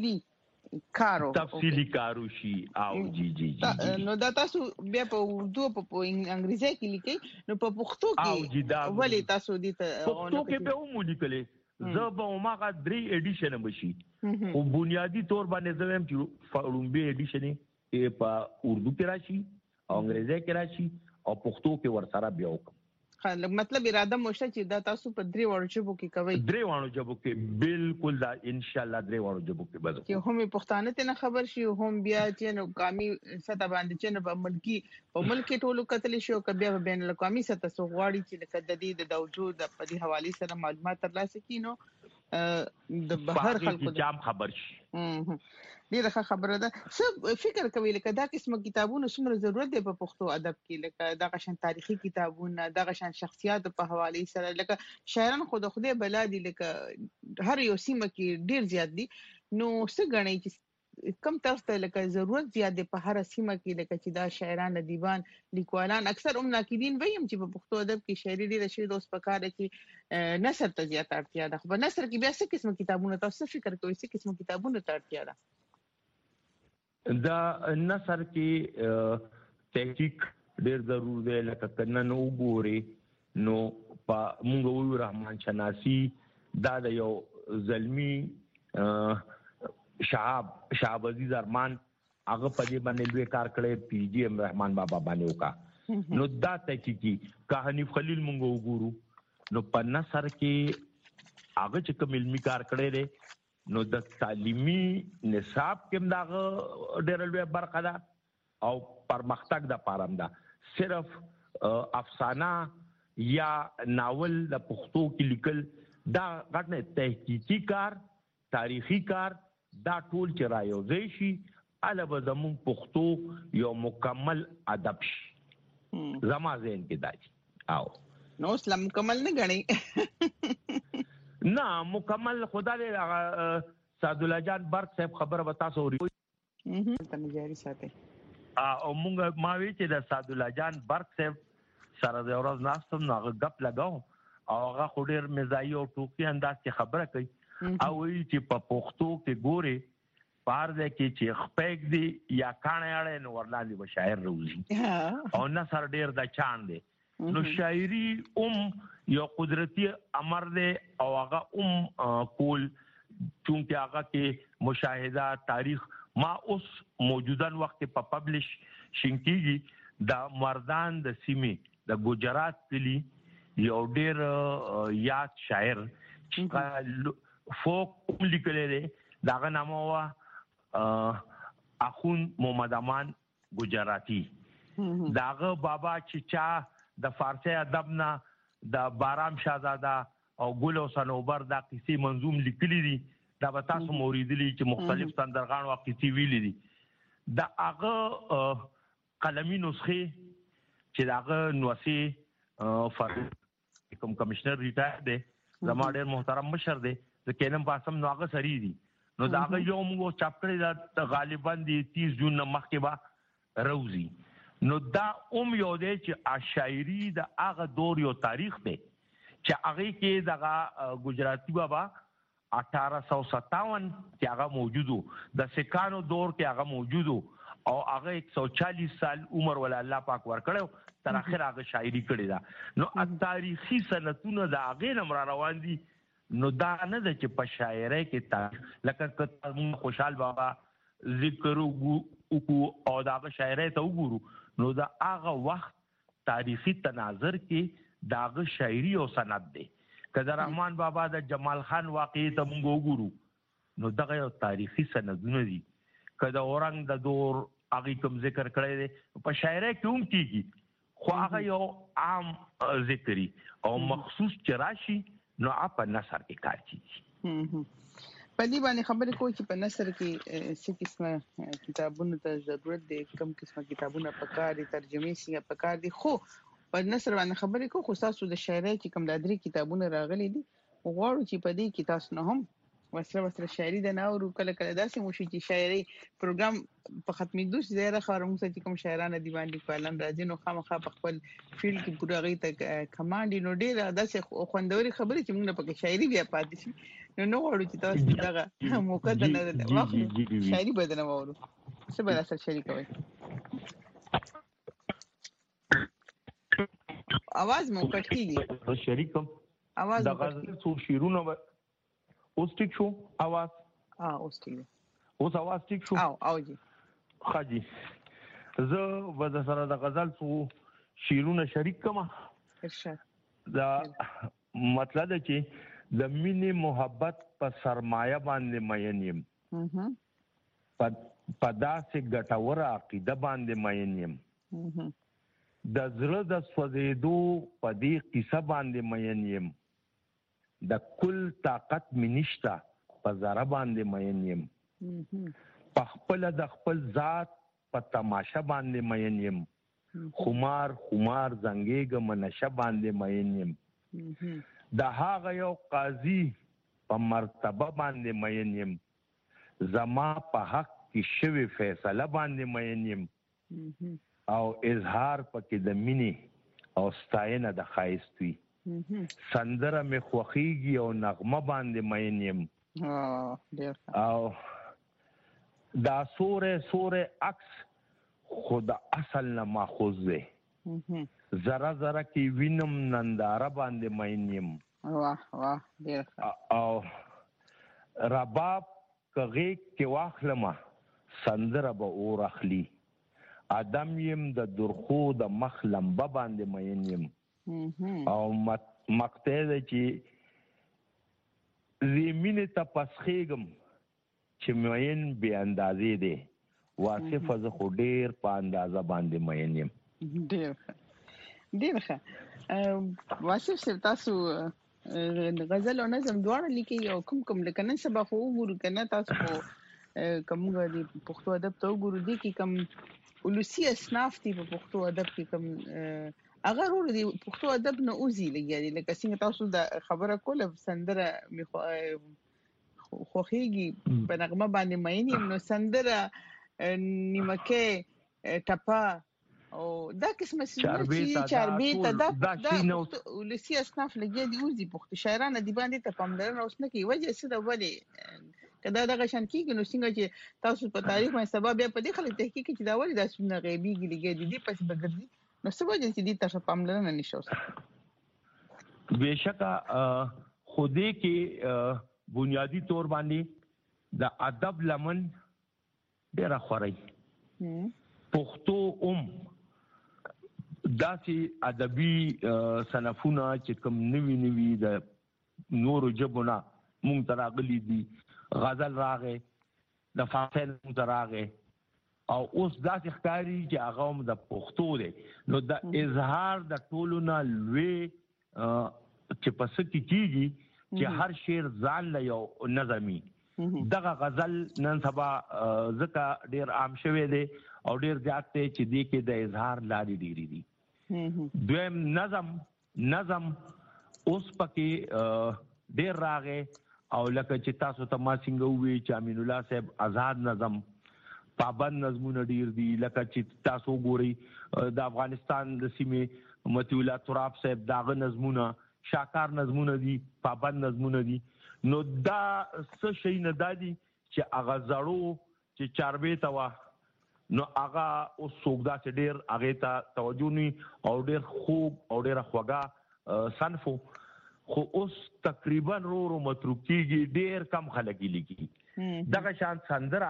تفصیلی کارو شي او جی نو دا تاسو بیا په اردو په انګریزي کې لیکي نو په پښتو کې ولې تاسو دې ته پښتو کې به مو لیکلې زه به ماغه 3 ایډیشن بشي او بنیادی تور باندې زم چې فلومبي ایډیشن په اردو کې راشي او انګریزي کې راشي او پښتو کې ورسره بیا وکم. مطلب اراده موشه چې دا تاسو په 3 وړو ژبو کې کوي. 3 وړو ژبو کې بالکل دا ان شاء الله 3 وړو ژبو کې بزو. چې هم پښتانه ته نه خبر شي هم بیا چې نو قومي سطح باندې چې نو په ملک ټولو کتل شي او بیا بین الاقوامي سطح سو غواړي چې لکه د دې د وجود په دې حواله سره معلومات ترلاسه کینو د بهر خلکو جام خبر شي. ډیره خبره ده. څه فکر کوي لکه دا قسمه کتابونو څومره ضرورت دی په پښتو ادب کې، لکه دا غشن تاریخي کتابونه، دا غشن شخصیت په حواله سره، لکه شاعران خود خدای بلا دي، لکه هر یو سیمه کې ډیر زیات دي. نو څه غنئ چې کم طرف ته لکه ضرورت زیات دی په هر سیمه کې، لکه چې دا شاعران، ادیبان، لیکوالان اکثر ناقدین ویم چې په پښتو ادب کې شاعري ډیره شي دوس پکاره چې نثر ته زیات اړتیا ده. خو نثر کې بیا څه قسمه کتابونه تاسو فکر کوئ څه قسمه کتابونه ته اړتیا ده؟ دا نثر کې تحقیق ډیر ضرور دی. لکه کنه نو ګوري نو په موږ وو رحمان شناسی دا د یو زلمی شعب عزیز ارمان هغه په دې باندې لوی کار کړی، پی جی ایم رحمان بابا باندې وکا. نو دا تحقیقي که حنیف خلیل موږ وګورو نو په نثر کې هغه چې کوم علمي کار کړی دی نو د تعلیمي نصاب کې دغه ډېر لوی برخه ده او پرمختګ د پارم ده. صرف افسانه یا ناول د پښتو کې لیکل دا غټ نه، تحقیقي کار، تاریخي کار، دا ټول چې رايوځي شي البته زموږ پښتو یو مکمل ادب شي. زما ذهن کې دا شي او نو اسلام مکمل نه غني نه مکمل خدا دې سعد الله جان برق صاحب خبره وتا سوري ته جاری ساتي او موږ ما وی چې د سعد الله جان برق صاحب سره د ورځ ناستم نو غپ لگاو او هغه خډیر مزایي او ټوکی انداز کې خبره کوي او وی چې په پښتو کې ګوري پار دې کې چې خپېګ دی یا کانه اړه نو ورلاندې به شاعر روزي او نثر ډیر د چاند دی. نو شاعری یو قدرتی امر دی او هغه کول چونکه هغه کې مشاهده تاریخ ما اوس موجودن وخت په پبلش شینکیږي د مردان د سیمې د ګجرات کلی یو ډیر یاد شاعر فوک لیکلی دی داغه نامه وا اخون محمد امان گجراتی. داغه بابا چې چا د فارسی ادب نه د بارام شاهزاده او ګل او صنوبر دا قصې منظوم لیکلي دي، دا به تاسو موریدلی چې مختلف سندرغاڼو او قصې ویلي دي. دا هغه قلمي نسخې چې داغه نوسي کوم کمشنر ریټایر دی زما ډېر محترم مشر دی د کینم پاسم نو هغه سری دي. نو داغه یو موږ چاپ کړی دا غالبا دی 30 جون مخکې به روزي. نو دا یو دی چې شاعري د هغه دور یو تاریخ دی چې هغه کې دغه گجراتی بابا 1857 کې هغه موجودو، د سکانو دور کې هغه موجودو او هغه 140 سال عمر ول الله پاک ورکړو تر اخر هغه شاعري کړی دا. نو تاریخي سنتونه د هغه نمر روان دي. نو دا نه د چې په شاعرۍ کې تاریخ لکه خوشحال بابا ذکر او دغه شاعرۍ ته وګورو نو دا هغه وخت تاریخي تناظر کې داغه شاعري او سند دی. کله رحمان بابا د جمال خان واقعي ته موږ وګورو نو دغه یو تاریخي سندونه دي. کله اورنګ د دور هغه کوم ذکر کړی دی په شاعرۍ کې هم کیږي خو هغه یو عام ذکري او مخصوص چراشي نو په نثر کې کار کیږي. په دې باندې خبرې کوي چې په نثر کې څه قسمه کتابونو ته ضرورت دی، کوم قسمه کتابونه په کار دي، ترجمه څنګه په کار دي. خو په نثر باندې خبرې کوي خو تاسو د شاعرۍ چې کوم د درې کتابونه راغلي دي غواړو چې په دې کې تاسو نه هم وسره شاعري د ناورو کله کله داسې مو شي چې شاعري پروګرام په ختمېدو شي زیاده خبره موږ چې کوم شاعرانه دیوان لیکوالان راځي نو خامخا په خپل فیلډ کې پوره غي ته کمانډ نو ډېر داسې خوندوري خبرې چې موږ په شاعري بیا پاتې شي نو غواړو چې تاسو دغه موقع نه واخلو شاعري بدنه وورو څه بل اثر شاعري کوي. आवाज مو کټ کیږي شریکم आवाज د غزل څو شیرونه اوس ټیک شو आवाज اوس ټیک اوس आवाज ټیک شو او جی خاجي زه وځ سره د غزل څو شیرونه شریک کما ارشاد دا مطلب دی چې د مینې محبت په سرمایه باندې مین یم په داسې ګټوره عقیده باندې مین یم د زړه د سوځېدو په دې قصه باندې مین یم د کل طاقت مې نشته په ذره باندې مین یم په خپل د خپل ذات په تماشه باندې مین یم خمار زنګېږم نشه باندې مین یم د هغه یو قاضي په مرتبه باندې مین یم زما په حق کې شوی فیصله باندې مین یم او اظهار پکې د مینې او ستاینه د ښایست وي سندره مې خوښیږي او نغمه باندې مین یم او دا سوره عکس خود اصل نه ماخوذ دی ذره ذره کې وینم ننداره باندې مین یم واه ډیر او رباب کغه کې واخلمه سندره به اور اخلي ادم یم د درخو د مخ لمبه باندې مین یم او مقطع دی چې زمینه ته پسخېږم چې مین بې اندازې دی واصف از خو ډیر په اندازه باندې مین یم ډیر ښه واصف صاحب تاسو غزل او نظم دواړه لیکي او کوم لکه نن سبا خو وګورو کنه تاسو کوم غوړي پښتو ادب ته وګورو دي کې کوم ولسی اصناف دي په پښتو ادب کې کوم اگر ورو دي پښتو ادب نه اوزي لګي لکه څنګه تاسو د خبره کوله سندره خوخيږي په نغمه باندې مېنی نو سندره نیمکه ټپا او دا قسمه چاربیتا دا ولسی اصناف لګي دي اوزي پښتو شاعرانه دی باندې ته پاملرنه اوس نه کوي وجه څه د ولې کدا دغه شان کیږي نو څنګه چې تاسو په تاریخ باندې سبب بیا په دې خلک تحقیق چې دا ولې د سونه غیبی لګي دي پس بغردي نو څه وجه چې دې تاسو پاملرنه نشو بهشکه خوده کې بنیادی طور باندې د ادب لمن ډیره خوري پښتو داسې ادبي صنفونه چې کوم نوي د نورو ژبونه مونږ ته راغلي دي غزل راغې د فاصل مونږ ته راغې او اوس داسې ښکاري چې هغه هم د پښتو دی نو د اظهار د ټولو نه لوی چې پس کېږي چې هر شعر ځان له یو نظمي دغه غزل نن سبا ځکه ډیر عام شوی دی او ډیر زیات دی چې دې کې د اظهار لارې ډېرې دي دویم نظم اوس پکې ډیر راغې او لکه چې تاسو ته ما څنګه وی چې امین الله صاحب آزاد نظم پابند نظمونه ډیر دي لکه چې تاسو ګوري د افغانستان د سیمې متی الله تراب صاحب داغه نظمونه شاکار نظمونه دي پابند نظمونه دي نو دا څه شي نه دادي چې هغه زړو چې چاربې تا وا نو هغه اوس څوګدا چې ډیر هغه ته توجه ني او ډیر خوب او ډیر خوګه صنفو خو اوس تقریبا رو متروکیږي ډیر کم خلک لیکي دغه شان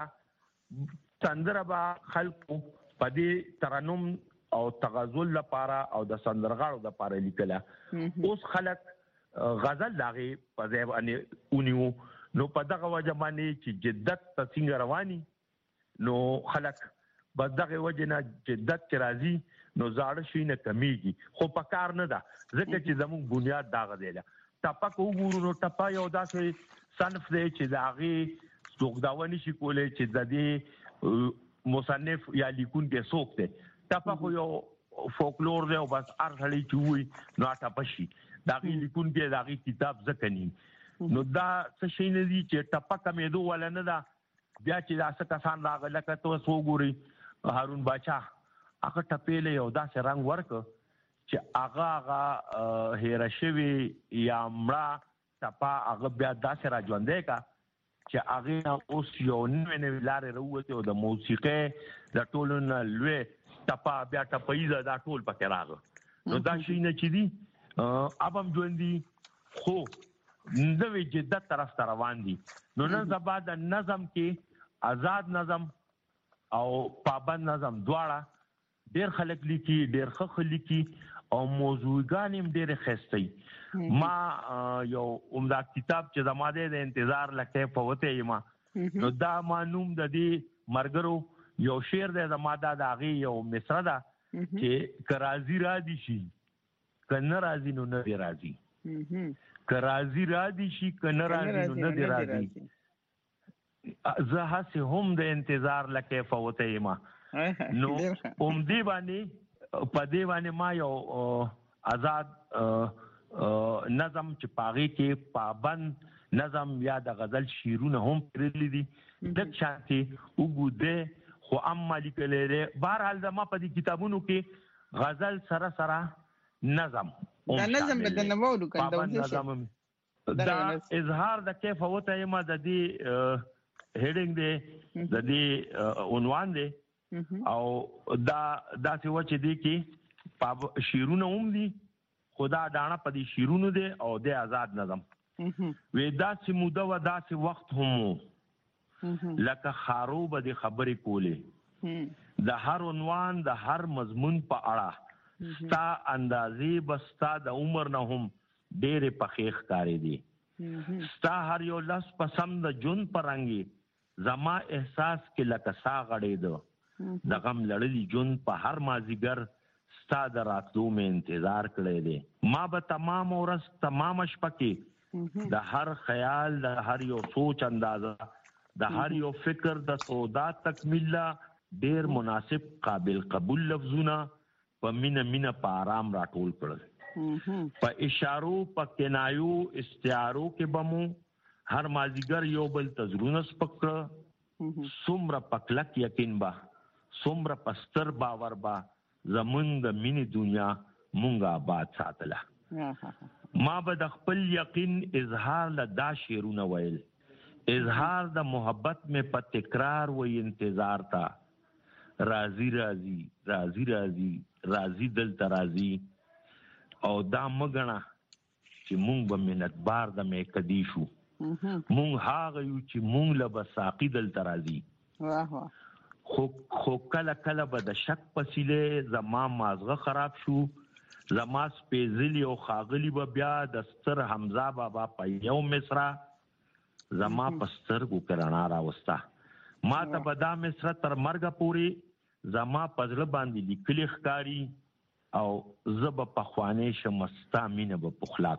سندره با خلکو په دې ترنم او تغزل لپاره او د سندرغاړو لپاره لیکله اوس خلک غزل لاغي په ځای باندې اونیو نو په دغه وجه باندې چې جدت څنګه رواني نو خلک په دغه وجه نه جدت کې راځي نو زاړه شي نه کمیږي خو په کار نه ده ځکه چې زموږ بنیاد داغه دی ټپا کوو نو ټپا یو داسې صنف دی چې داغي څوګداونی شي کولای چې د دې مصنف یا لیکون کې څوک دی ټپا خو یو فولکلور دی او بس ارغړی چوي نو ټپا شي داغي لیکون کې داغي کتاب ځکني نو دا څه شي نه دي چې ټپا کمېدو ولا نه دا بیا چې تاسو کسان راغله کته وسو ګوري هارون باچا هغه ټپېله یو داسې رنگ ورک چې هغه هیرشوي یا مړه ټپا هغه بیا داسې را ژوندې کا چې هغه اوس یو نوې لارې وروته او د موسیقي د ټولو نه لوی ټپا بیا ټپایزه دا ټول پکې راغله نو دا شي نه چې دي ابم ژوندې خو نوې جدت طرف ته روان دي نو نن سبا د نظم کې آزاد نظم او پابند نظم دواړه ډېر خلک لیکي ډېر ښه لیکي او موضوعګان هم ډېر خستې ما یو عمده کتاب چې زماده د انتظار لکه فوته یما نو دا معلوم د دې مرګرو یو شعر د زماده د هغه یو مصره ده چې کرازی را دي شي کنه راځي نو نه دی راځي کرازی را دي شي کنه راځي نو نه دی راځي زه هسه هم د انتظار لکه فوته یما نو دی باندې په دی باندې ما یو آزاد نظم چې پاغي کې پابند نظم یا د غزل شیرونه هم پرلی دي د شانتي وګوده خو اما لیکلې بهرحال د ما په دې کتابونو کې غزل سره نظم دا نظم بدل نه وو کنده نظم دا اظهار د کیف وته یما د دې هډینګ دی د دې عنوان دی او دا څه و چې دی کې په شیرونه هم دي خدا دانا په دې شیرونو دی او د آزاد نظم وې دا چې موده و دا چې وخت هم لکه خاروب د خبرې کولې د هر عنوان د هر مضمون په اړه ستا اندازې بستا د عمر نه هم ډېرې پخې ښکارې دي ستا هر یو لس پسم د جون پرنګي زما احساس کې لکه سا غړېده د غم لړلی جون په هر مازیګر ستا د راتلو مې انتظار کړی دی ما به تمام ورځ تمام شپه کې د هر خیال د هر یو سوچ اندازه د هر یو فکر د سودا تکمیل ډیر مناسب قابل قبول لفظونه په مینه په آرام راټول کړل په اشارو په کنایو استعارو کې بمو هر مازیګر یو بل تزرونه سپکړه څومره پکلک یقین با څومره پستر باور با زمونږ د مینې دنیا مونږه آباد ساتله ما به د خپل یقین اظهار له دا شعرونه ویل اظهار د محبت میں په تکرار و انتظار تا راضی راضی راضی راضی راضی دل ترازی او دا مګنا چې مونږ به منتبار د مې کدی شو مونږ هاغه یو چې مونږ له بساقی دل ترازی واه واه خو کله به د شک پسیله زما مازغه خراب شو زما سپېزلی او خاغلی به بیا د ستر حمزه بابا په یو مصرا زما پستر کو کرانا راوستا ما ته به دا مصرا تر مرګه پوری زما پزړه باندې لیکلي ښکاری او زب په خوانې شمستا مینه به پخلا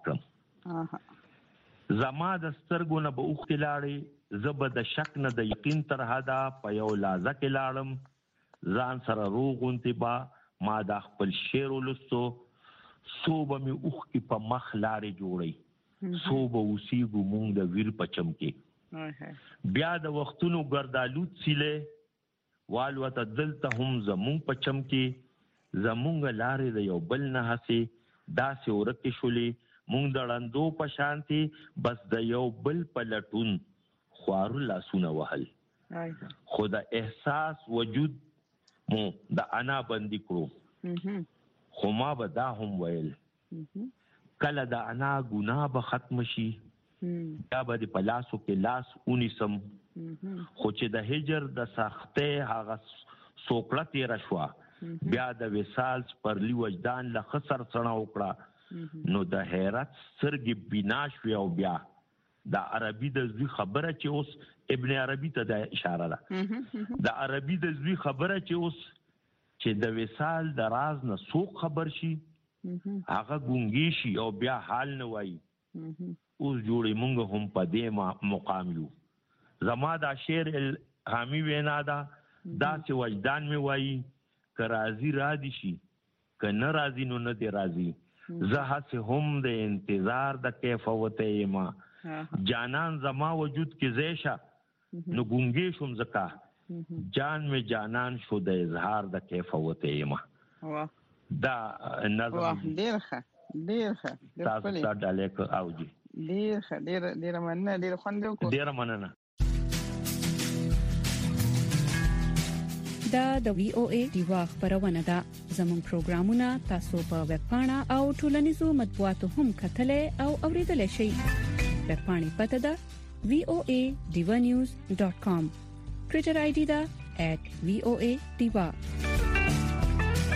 کړم زما د سترګو نه به اوخ لاړې زب د شک نه د یقین تر حدا په یو لازه کې لاړم ځان سره روغونتی با ما د خپل شعر ولستو صوبه می اوخ کې په مخ لارې جوړي صوبه اوسېږو مونږ د ویر پچم کې بیا د وختونو ګردالوت سیله والوته دلته هم زمونږ پچم کې زمونږ لارې د یو بل نه هسې داسې ورکې شولې مونږ د ړندو په شانتي بس د یو بل په لټون خوارو لاسونه وهل خو د احساس وجود مو د انا بندي کړو خو ما به دا هم ویل کله د انا ګناه به ختم شي یا به په لاسو کې لاس ونیسم خو چې د هجر د سختې هغه سوکړه تېره شوه بیا د وصال سپرلي وجدان له خسر څڼه وکړه نو د حیرت سترګې بنا شوې او بیا د عربي د زوی خبره چې اوس ابن عربي ته د اشاره ده د عربي د زوی خبره چې اوس چې د وصال د راز نه څوک خبر شي هغه ګونګي شي او بیا حال نه وایي اوس جوړې مونږ هم په دې مقام یو زما دا شعر الهامي وینا ده دا چې وجدان می وایي که راضي را دي شي که نه راضي نو نه دی راضي زه هسې هم د انتظار د کیف وته یما جانان زما وجود کې زیشا نو ګونګې شوم زکا جان می جانان شو د اظهار د کیف وته یما دا نظم ډیر ښه تاسو ته ډالیک اوجی ډیر مننه ډیر خوندو کو ډیر مننه دا د وی او ای دیوا خبرونه ده زموږ پروګرامونه تاسو په ویب پاڼه او ټولنیزو مطبوعاتو هم کتلې او اوریدلای شئ ویب پاڼې پته ده voanews.com ټوئیټر آی ډی ده @voadiva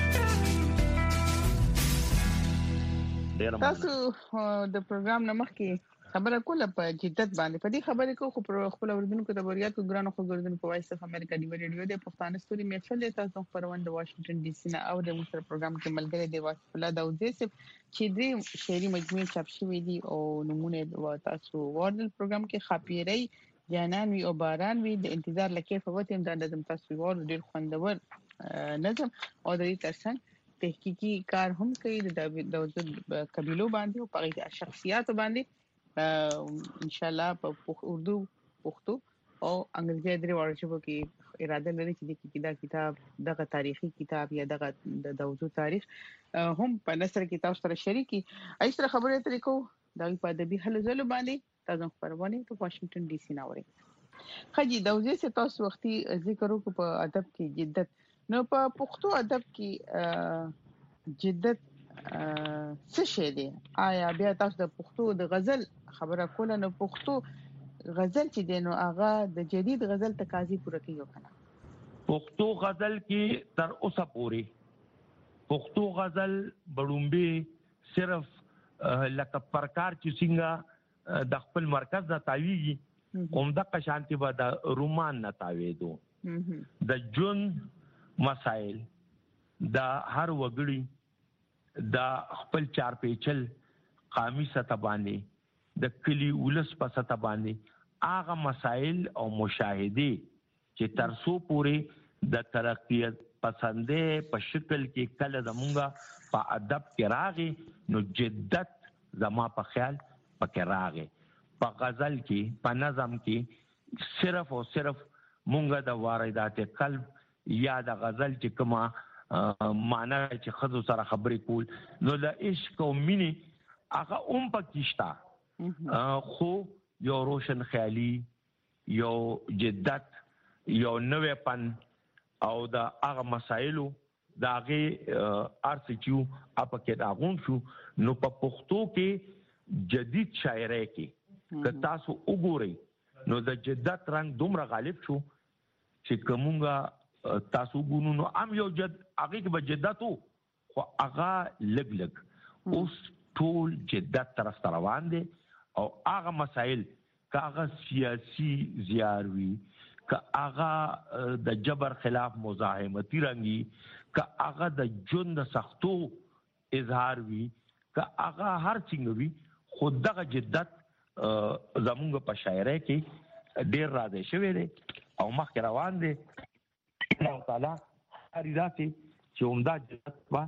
ډیر تاسو د پروګرام نمخ کې خبره کوله په جدت باندې په دې خبرې کو خو پر خپل اوردونکو د بریاتو ګرانو خو ګردونکو په وایس اف امریکا دی ریډیو د پښتانه ستوري محفل د تاسو خبرونه د واشنگټن ډي سي نه او د موږ پروګرام کې ملګری دی واصف الله داوودي چې دې شعري مجموعه چاپ شوې دي او نمونه تاسو ورل پروګرام کې خاپيري جانان وی او باران وی د انتظار لکه فوت هم د نظم تاسو ور ډیر خوندور نظم او د دې ترڅنګ تحقیقي کار هم کوي د قبيلو باندې او په شخصیت باندې ان شاء الله په اردو پښتو او انګریزي درې وړو ژبو کې اراده لري چې دا کتاب دغه تاریخي کتاب یا دغه د دوزو تاریخ هم په نثر کې تاسو سره شریکي ایستره خبرې ترې کو د په ادبي هلو ځلو باندې تاسو خبرونه په واشنگټن ډي سي ناوړي خجی دوزي چې تاسو وختي ذکر وکړو په ادب کې جدت نو په پښتو ادب کې جدت څه شي دی آیا بیا تاسو د پښتو د غزل خبره کوله نو پښتو غزل چې دی نو هغه د جدید غزل تقاضي پوره کوي کنه پښتو غزل کې تر اوسه پوری پښتو غزل بډومبه صرف لکه پرکار چې څنګه د خپل مرکز د تاویږي کوم د قشانتی به د رومان نه تاویدو د جون مسائل د هر وګړي د خپل چار پیچل قامي سطح باندې د کلی ولس په سطح باندې هغه مسائل او مشاهده چې ترسو پورې د ترقی پسندې په شکل کې کله زمونږه په ادب کې راغی نو جدت زما په خیال پکې راغی په غزل کې په نظم کې صرف او صرف مونږه د واردات قلب یا د غزل چې کومه معنا چې خزو سره خبرې کول نو د عشق او مینې هغه پکېشتا خو یو روشن خیالي یو جدت یو نوې پن او د هغه مسایلو د هغه ارسچو اپکې داغون شو نو په پښتو کې جدید شاعرۍ کې که تاسو وګورئ نو د جدت رنگ دومره غالب شو چې کومه تاسو ګونو نو ام یو جد هغه کې به جدتو خو هغه لګ اوس ټول جدت طرف روان دي او هغه مسائل کاغه سیاسي زیاروي کاغه د جبر خلاف مزاحمتي رنګي کاغه د جون د سختو اظهار وی کاغه هر څنګه وی خود دغه جدت زمونږ په شاعرۍ کې ډیر راځي شوی دی او مخ روان دي الله تعالی اړیداتي چې عمدہ جدت با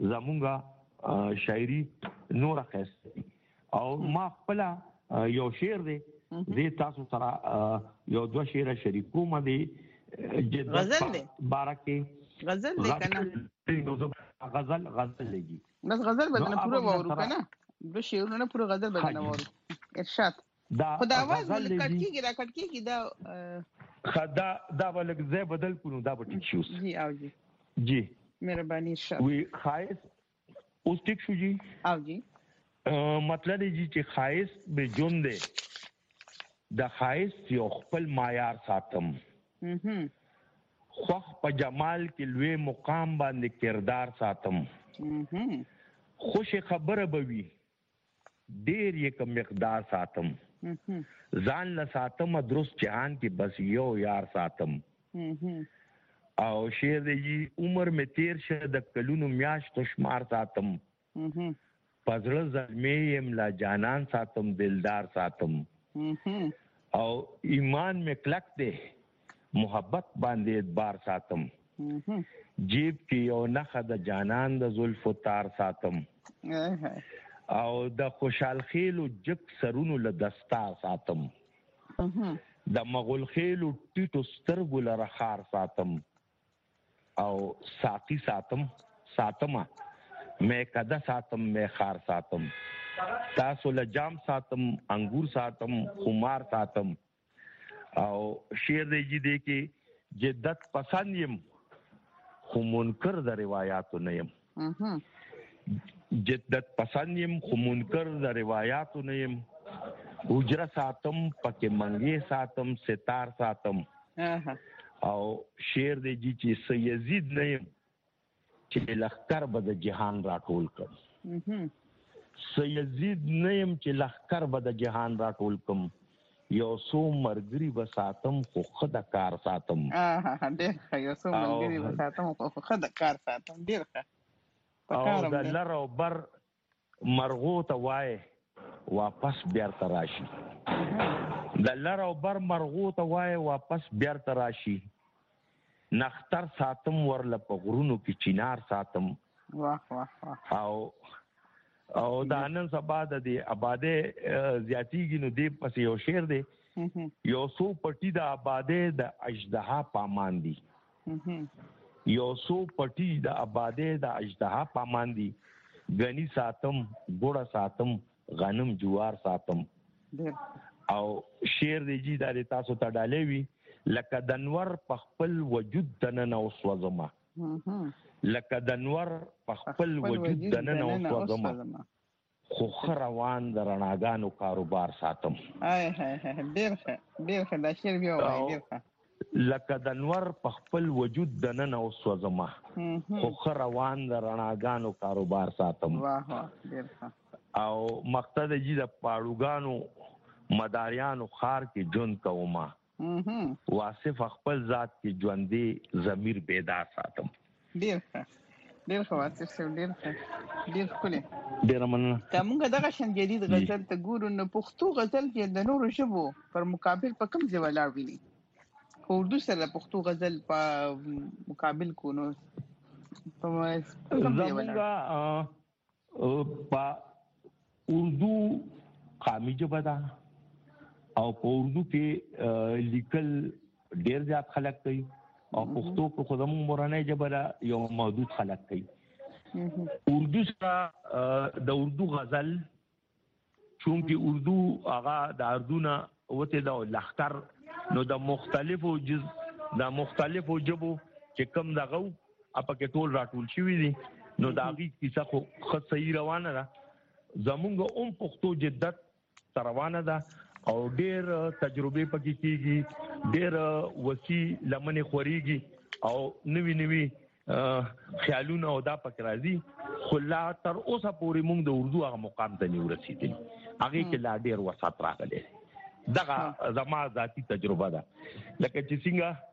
زمونږه شاعري نور خاصه او ما خپل یو شعر دی زه تاسو سره یو دوه شعر شریکو ما دی جدت غزل دی بارکه غزل دی کنه غزل لګي بس غزل بدنه پوره وورو کنه د شعرونه پوره غزل بدنه وورو ارشاد خدا आवाज ولکټ کیږي دا دا ولک زه بدل کړو دا به ټیک شو جی او جی مهرباني ارشاد وی خایس اوس ټیک شو جی او جی مطلب دی چې خایس به جون دی د خایس یو خپل معیار ساتم خو په جمال کې لوی مقام باندې کردار ساتم خوش خبره بوي ډیر یک مقدار ساتم ځان له ساتم درست جهان کې بس یو یار ساتم او شعر دی عمر می تیر شه د کلونو میاشتو شمار ساتم پزړه زلمې يم لا جانان ساتم دلدار ساتم او ایمان می کلک دی محبت باندې اعتبار ساتم جیب کې یو نخ د جانان د زلف تار ساتم او د خوشحال خیلو جک سرونو له دستار ساتم د مغول خیلو ټیټو سترګو لره خار ساتم او ساقي ساتم مې کده ساتم مې خار ساتم تاسو له جام ساتم انګور ساتم خمار ساتم او شعر دی کې جدت پسند يم خو منکر د روایتو نه يم جدت پسند يم خو منکر د روایتو نه يم حجره ساتم پکې منګي ساتم ستار ساتم او شعر دی چې سيزيد نه يم چې لخر به د جهان راټول کړ سيزيد نیم چې لخر به د جهان راټول کوم یو څو مرګري به ساتم خو خد کار ساتم ډېر ښه یو څو مرګري به ساتم خو خد کار ساتم ډېر ښه او د لر او بر مرغو ته وای واپس بیرته راشي د لر او بر مرغو ته وای واپس بیرته راشي نختر ساتم ورله په غرونو کې چینار ساتم واه واه واه او دا نن سبا د آباده زیاتیږي نو دی پس یو شعر دی یو څو پټي د آباده د اژدها پامان دي یو څو پټي د آباده د اژدها پامان دي غنی ساتم ګوړه ساتم غنم جوار ساتم او شعر دی جی د تاسو ته ډالې وی لکه دنور په خپل وجود دنن او سوزما لکه دنور په خپل وجود دنن او سوزما خو روان د رڼاګانو کاروبار ساتم ډېر ښه دا شعر بیا وایي ډېر ښه لکه دنور په خپل وجود دنن او سوزما خو روان د رڼاګانو کاروبار ساتم واه ډېر ښه او مقصد جی د پاړوګانو مداریانو خار کې جون کوما واصف خپل ذات کې ژوندې ضمیر بیدار ساتم ډېر ښه واصف صاحب ډېر ښکلی ډېر مننه که موږ دغه شان جدید غزل ته ګورو نو پښتو غزل کې د نورو ژبو پر مقابل په کوم ځای ولاړ ویني خو اردو سره پښتو غزل په مقابل کو نو په کوم ځای ولاړ په اردو قامي ژبه ده او په اردو کې لیکل ډېر زیات خلک کوي او پښتو په خودمو مورنۍ ژبه ده یو محدود خلک کوي اردو سره د اردو غزل چونکی اردو هغه د اردونا وته د لخر نو د مختلفو ژبو چې کوم دغه اپا کې ټول راټول شوی دي نو دا غي کیسه خو صحیح روانه ده زمونږ پښتو جدت روانه ده او ډېر تجربه پکې کیږي ډېر وسی لمنې خوريږي او نوي خیالونه او دا پک راځي خو لا تر اوسه پورې موږ د اردو هغه مقام ته نه ورسېدل هغه کې لا ډېر وسات راغلی دغه زما ذاتی تجربه ده لکه چې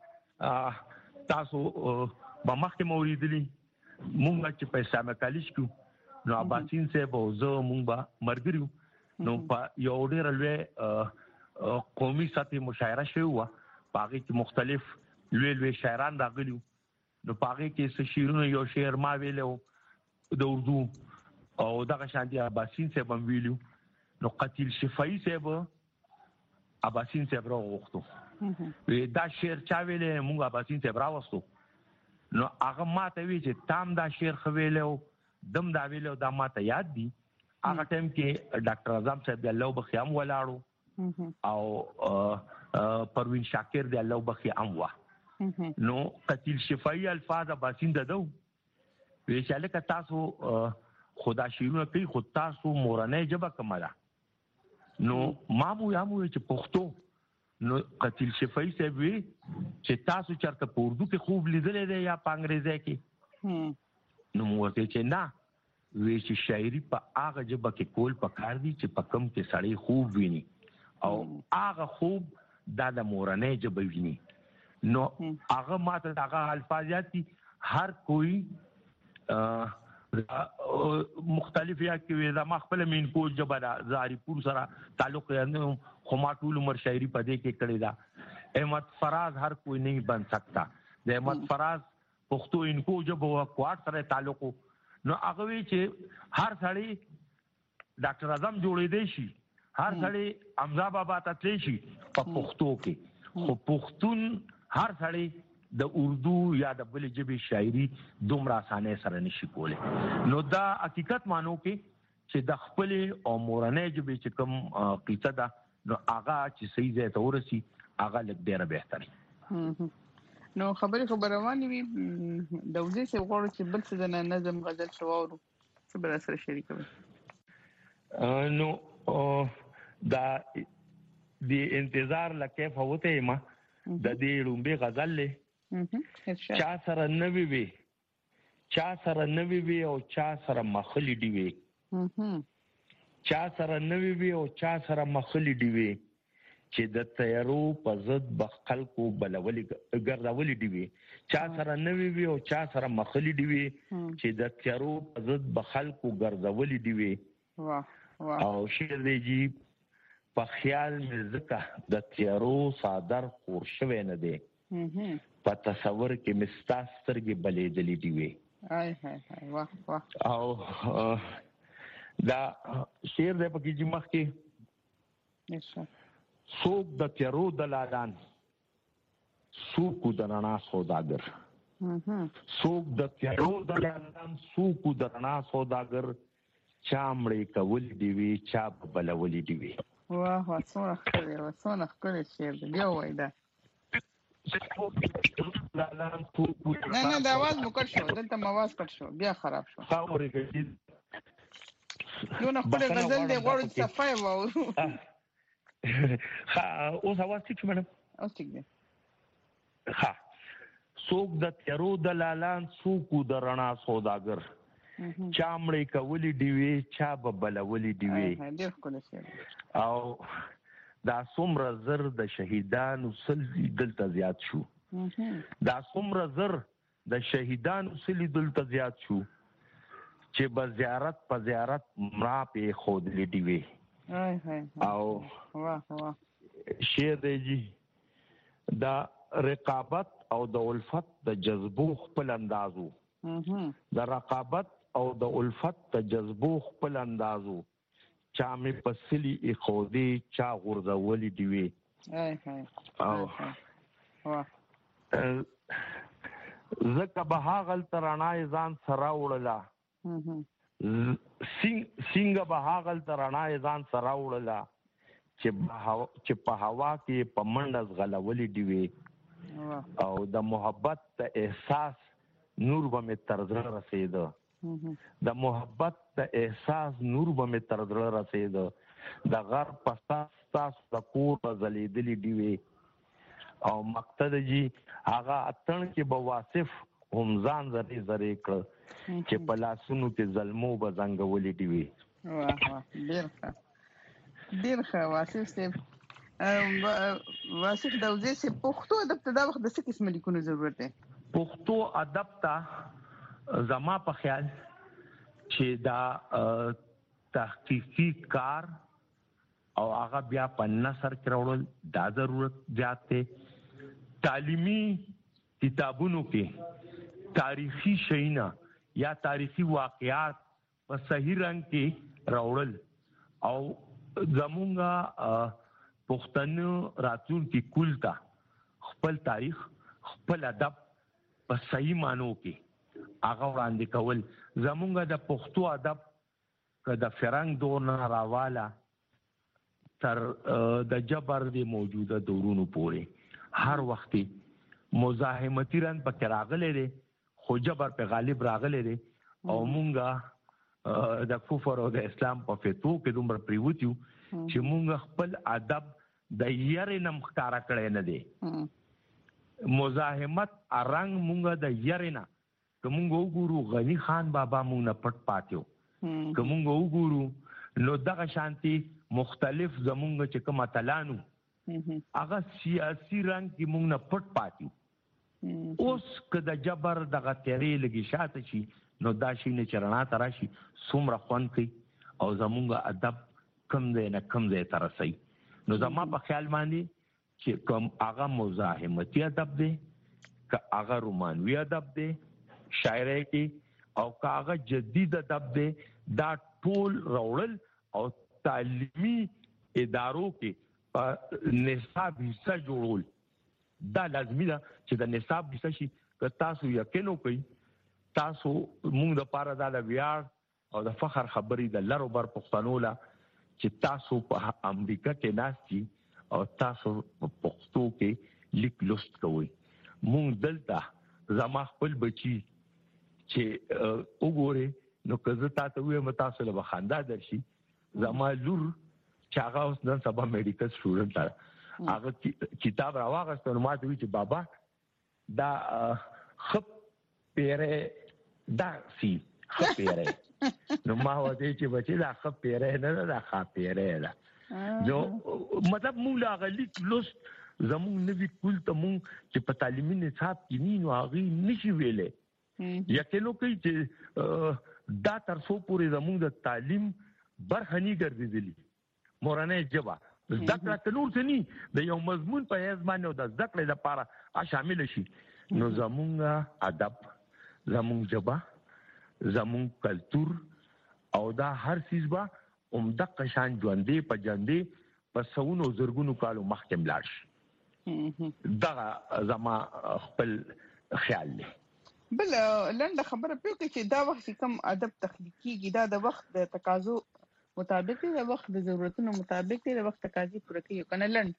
څنګه تاسو په مخکې موریدلی موږ چې په اسلام کالج کې نو اباسین صاحب او زه موږ به مرګریو نو په یو ډېر لوی قومي سطحي مشاعره شوی و هغه کې مختلف لوی شاعران راغلي نو هغه کې څه شعرونه یو شعر ما ویلو د اردو او دغه شانتي اباسین صاحب هم ویلو نو قتیل شفاعي صاحب اباسین صاحب راغوښتو دا شعر چا ویلې موږ اباسین صاحب راوستو نو هغه ماته وی چې تام دا شعر خو ویلو دم دا ویلو دا ماته یاد دي هغه ټایم کې ډاکټر اعظم صاحب دی الله بخیام ولاړو او پروین شاکر دی الله بخیام وا نو قتیل شفاعي الفاظ اباسین ددو ویشاله ک تاسو خدا شیرونه کوي خود تاسو مورنۍ ژبه کومه نو مامو یامو چې پښتو نو قتیل شفاعي صاحب وی چې تاسو چرته په اردو کې خوب لیدلې ده یا په انګریزي کې نو ورته چې نه وی چې شاعري په هغه ژبه کې کول پکار دي چې په کم کې سړی خوب ویني او هغه خوب د مورنۍ ژبه ویني نو هغه ماته هغه الفاظ دي هر کوئی مختلف یا کې د مخبل مين کو ژبه د زاری پور سره تعلق یې خو ما ټول عمر شاعري په دې کې کړی دا احمد فراز هر کوئی نہیں بن سکتا د احمد فراز پښتو انکو ژبه او کوټ سره تعلق نو هغه وی چې هر سړی ډاکټر اعظم جوړې دی شي هر سړی حمزه بابا ته تلی شي په پښتو کې خو پښتون هر سړی د اردو یا د بل ژبې شاعري دومره اسانه سره نشي کولی نو دا حقیقت مانو کې چې د خپل او مورنۍ ژبې چې کوم قصه ده نو هغه چې صحیح ځای ته ورسي هغه لږ ډېر بهتري نو خبره روانې وي د وزې څه غواړو چې بل څه د نظم غزل شواورو څه بل سره شریکوي نو دا د انتظار لکه فوته ما د دې رومبه غزل له چا سره نوي وي او چا سره مخلي دی وي چا سره نوی وی او چا سره مخلي دی وی چې د تیارو په ضد بخلکو بلولي ګرځولي دی وی چا سره نوی وی او چا سره مخلي دی وی چې د تیارو په ضد بخلکو ګرځولي دی وی او شعر دی په خیال مې ځکه د تیارو صادر خور شوی نه دی په تصور کې مستا سترګې بلېدلې دی وی او دا شعر دی په کې چې مخکې څوک د تیارو دلالان څوک د رڼا سوداګر څوک د تیارو دلالان څوک د رڼا سوداګر چا مړې کول دی وی چا بلولې دی وی واه څونه ښکلی شعر دی بیا وایي دا نه د اواز مو کټ شو دلته مو اواز کټ شو بیا خراب شو یو نه خپل غزل دی غوړ صفای وو اوس اواز ټیک مېډم اوس ټیک دی څوک د تیارو دلالان څوک د رڼا سوداګر چا مړې کولې دی وی چا بلولې دی وی او دا څومره زر د شهیدانو سلې دلته زیات شو دا څومره زر د شهیدانو سلې دلته زیات شو چې په زیارت مړه په خودلې دی وی او شعر دی دا رقابت او د الفت د جذبو خپل اندازو د رقابت او د الفت د جذبو خپل اندازو چا مې پسلی اخودي چا غرزولې دی وی زکه به هاغل ترانای ځان سره وړلا څنګه به هاغل ترانای ځان سره وړلا چې په هوا کې په منډه غلولې دی وی او د محبت د احساس نور به مې تر زړه رسیده د محبت د احساس نور به مې تر زړه رسیده د غر په تاسو د کور په ځلېدلې دی وی او مقصد جی هغه اتن کې به واصف هم ځان زری کړ چې په لاسونو کې ظلمو به زنګولې دی وی ډیر ښه واصف صاحب واصف دوزي سي پښتو ادب ته دا وخت د څه قسم لیکونو ضرورت دی پښتو ادب ته زما په خیال چې دا تحقیقي کار او هغه بیا په نثر کې راوړل دا ضرورت زیات دی تعلیمي کتابونو کې تاریخي شیونه یا تاریخي واقعات په صحیح رنګ کې راوړل او زمونږه پښتنو راتلونکي کولتا خپل تاریخ خپل ادب په صحیح مانو کې هغه وړاندې کول زمونږه د پښتو ادب که د فرنګ دور نه راواله تر د جبر د موجوده دورونو پورې هر وخت مزاحمتي رن پکې راغلي دي خو جبر په غالب راغلي دي او مونږه د کفر او د اسلام په فتو کې دومره پریوتیو چې مونږ خپل ادب د یاري نم ښکارا کړی نه دي مزاحمت ارنګ مونږ د یاري نه کومږ وګورو غنی خان بابا مونږ نه پټ پاتیو کومږ وګورو نو دغه شانتي مختلف زمونږ چې کوم تلانو هغه سیاسي رنګ کې مونږ نه پټ پاتیو اوس که د جبر دغه تیری لګی شاته شي نو دا شي نه چرنا تراشي څومره خوان کوي او زمونږ ادب کم دی نه کم دی تر سي نو زما په خیال باندې چې کوم هغه مزاحمتي ادب دی که هغه رومانوي ادب دی شاعري کې او که هغه جدید ادب دی دا ټول راوړل او تعلیمي ادارو کې نصاب حصہ جوړول دا لازمي ده چې د نصاب حصہ شي که تاسو یقین وکړئ تاسو موږ د پاره د ویاړ او د فخر خبرې د لرو بر پښتنو لا چې تاسو په امریکا کې ناشتي او تاسو په پښتو کې لیک لوست کوئ موږ دلته زما خپل بچي چې وګوره نو که زه تاسو وایم تاسو له خندا درشي زما لور چې هغه اوس نن سبا میډیکل سټوډنټ ده هغه کتاب راواغسته نو ما ته وی چې بابا دا خپ پیره دا سی خپ پیره نو ما وځي چې بچي دا خپېره نه دا خپېره ده نو مطلب موږ لا غلیک لوست زموږ نوی کول ته موږ چې په تعلیمي نصاب کې نو هغه نشي ویلې یقینو کوي چې دا تر څو پورې زموږ د تعلیم برخني ګرځېدلی مورانه جبا ذکر تنور سني د یو مضمون په هیڅ باندې د ذکر لپاره شامل شي نو زموږ ادب زموږ جبا زموږ کلچر او دا هر چیز با عمده قشان ژوندې په ژوندې په سونو زرګونو کالو مخکې ملاړ شي دا زما خپل خیال دی بل لنډه خبره پېږه چې دا وخت کوم ادب تخلیقي دا د وخت د تقاضو مطابق دی د وخت د ضرورتونو مطابق دی د وخت تقاضي پوره کوي کنه لند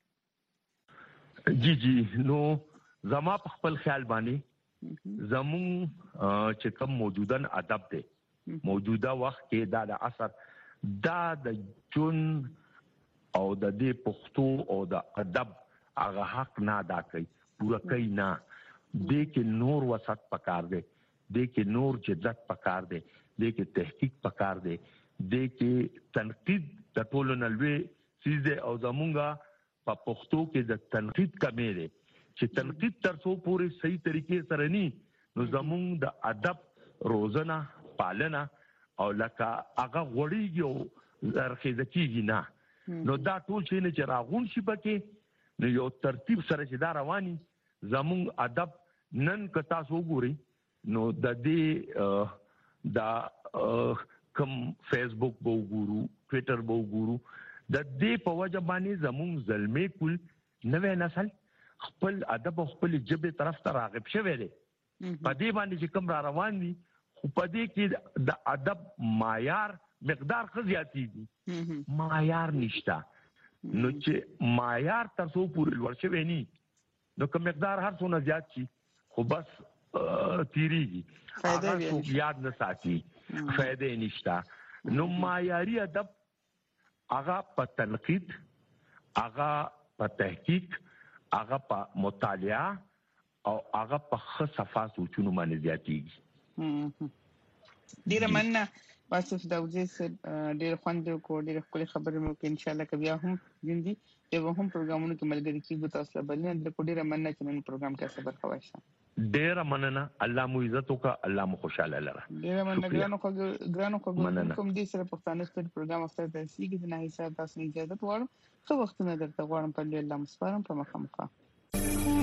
جی نو زما په خپل خیال باندې زمون چې کوم موجودن ادب دی موجوده وخت کې دا د اثر دا د جون او د دې پښتو او د ادب هغه حق نه ادا کوي پوره کوي نه دې کې نور وسط پکار دی دې کې نور جدت پکار دی دې کې تحقیق پکار دی دې کې تنقید د ټولو نلوي چیز او زمونږه په پښتو کې د تنقید کمې دی چې تنقید تر څو پورې صحیح طریقې سره ني نو زمونږ د ادب روزنه پالنه او لکه هغه غوړیږي او زرخیزه کیږي نه نو دا ټول شي نه چې راغون شي پکې نو یو ترتیب سره چې دا رواني زمونږ ادب نن که تاسو وګورئ نو د دې دا کوم فیسبوک به وګورو ټوئیټر به وګورو د دې په وجه باندې زمونږ زلمې کول نوې نسل خپل ادب او خپل ژبه طرف ته راغب شوی دی په دې باندې چې کوم را روان دي خو په دې کې د ادب معیار مقدار خزياتيږي معیار نشته نو چې معیار تر څو پورې لوړ شوی ني نو کوم مقدار هر څونه زیات شي خو بس تیریږي هغه یاد نه ساتي فائدې نشته نو معیاري ادب هغه په تنقید هغه په تحقیق هغه په مطالعه او هغه په خصفا سوچونو باندې زیاتېږي ډیره مننه واسف داوودزی ډیره خوند کو ډیره خپل خبرې مو کې ان شاء الله کبیا هم ژوندۍ یو هم پروګرامونو کې ملګری کیږي تاسو له بلنه د ډیره مننه چې نن پروګرام کې خبر خواشه ډیره مننه الله مو عزت وکړه الله مو خوشاله لره ډیره مننه ګرانو کوم دې سره پښتانه ستر پروګرام افته د سیګ د نه حساب تاسو اجازه غواړم خو وختونه درته غواړم په الله مسپارم په مخه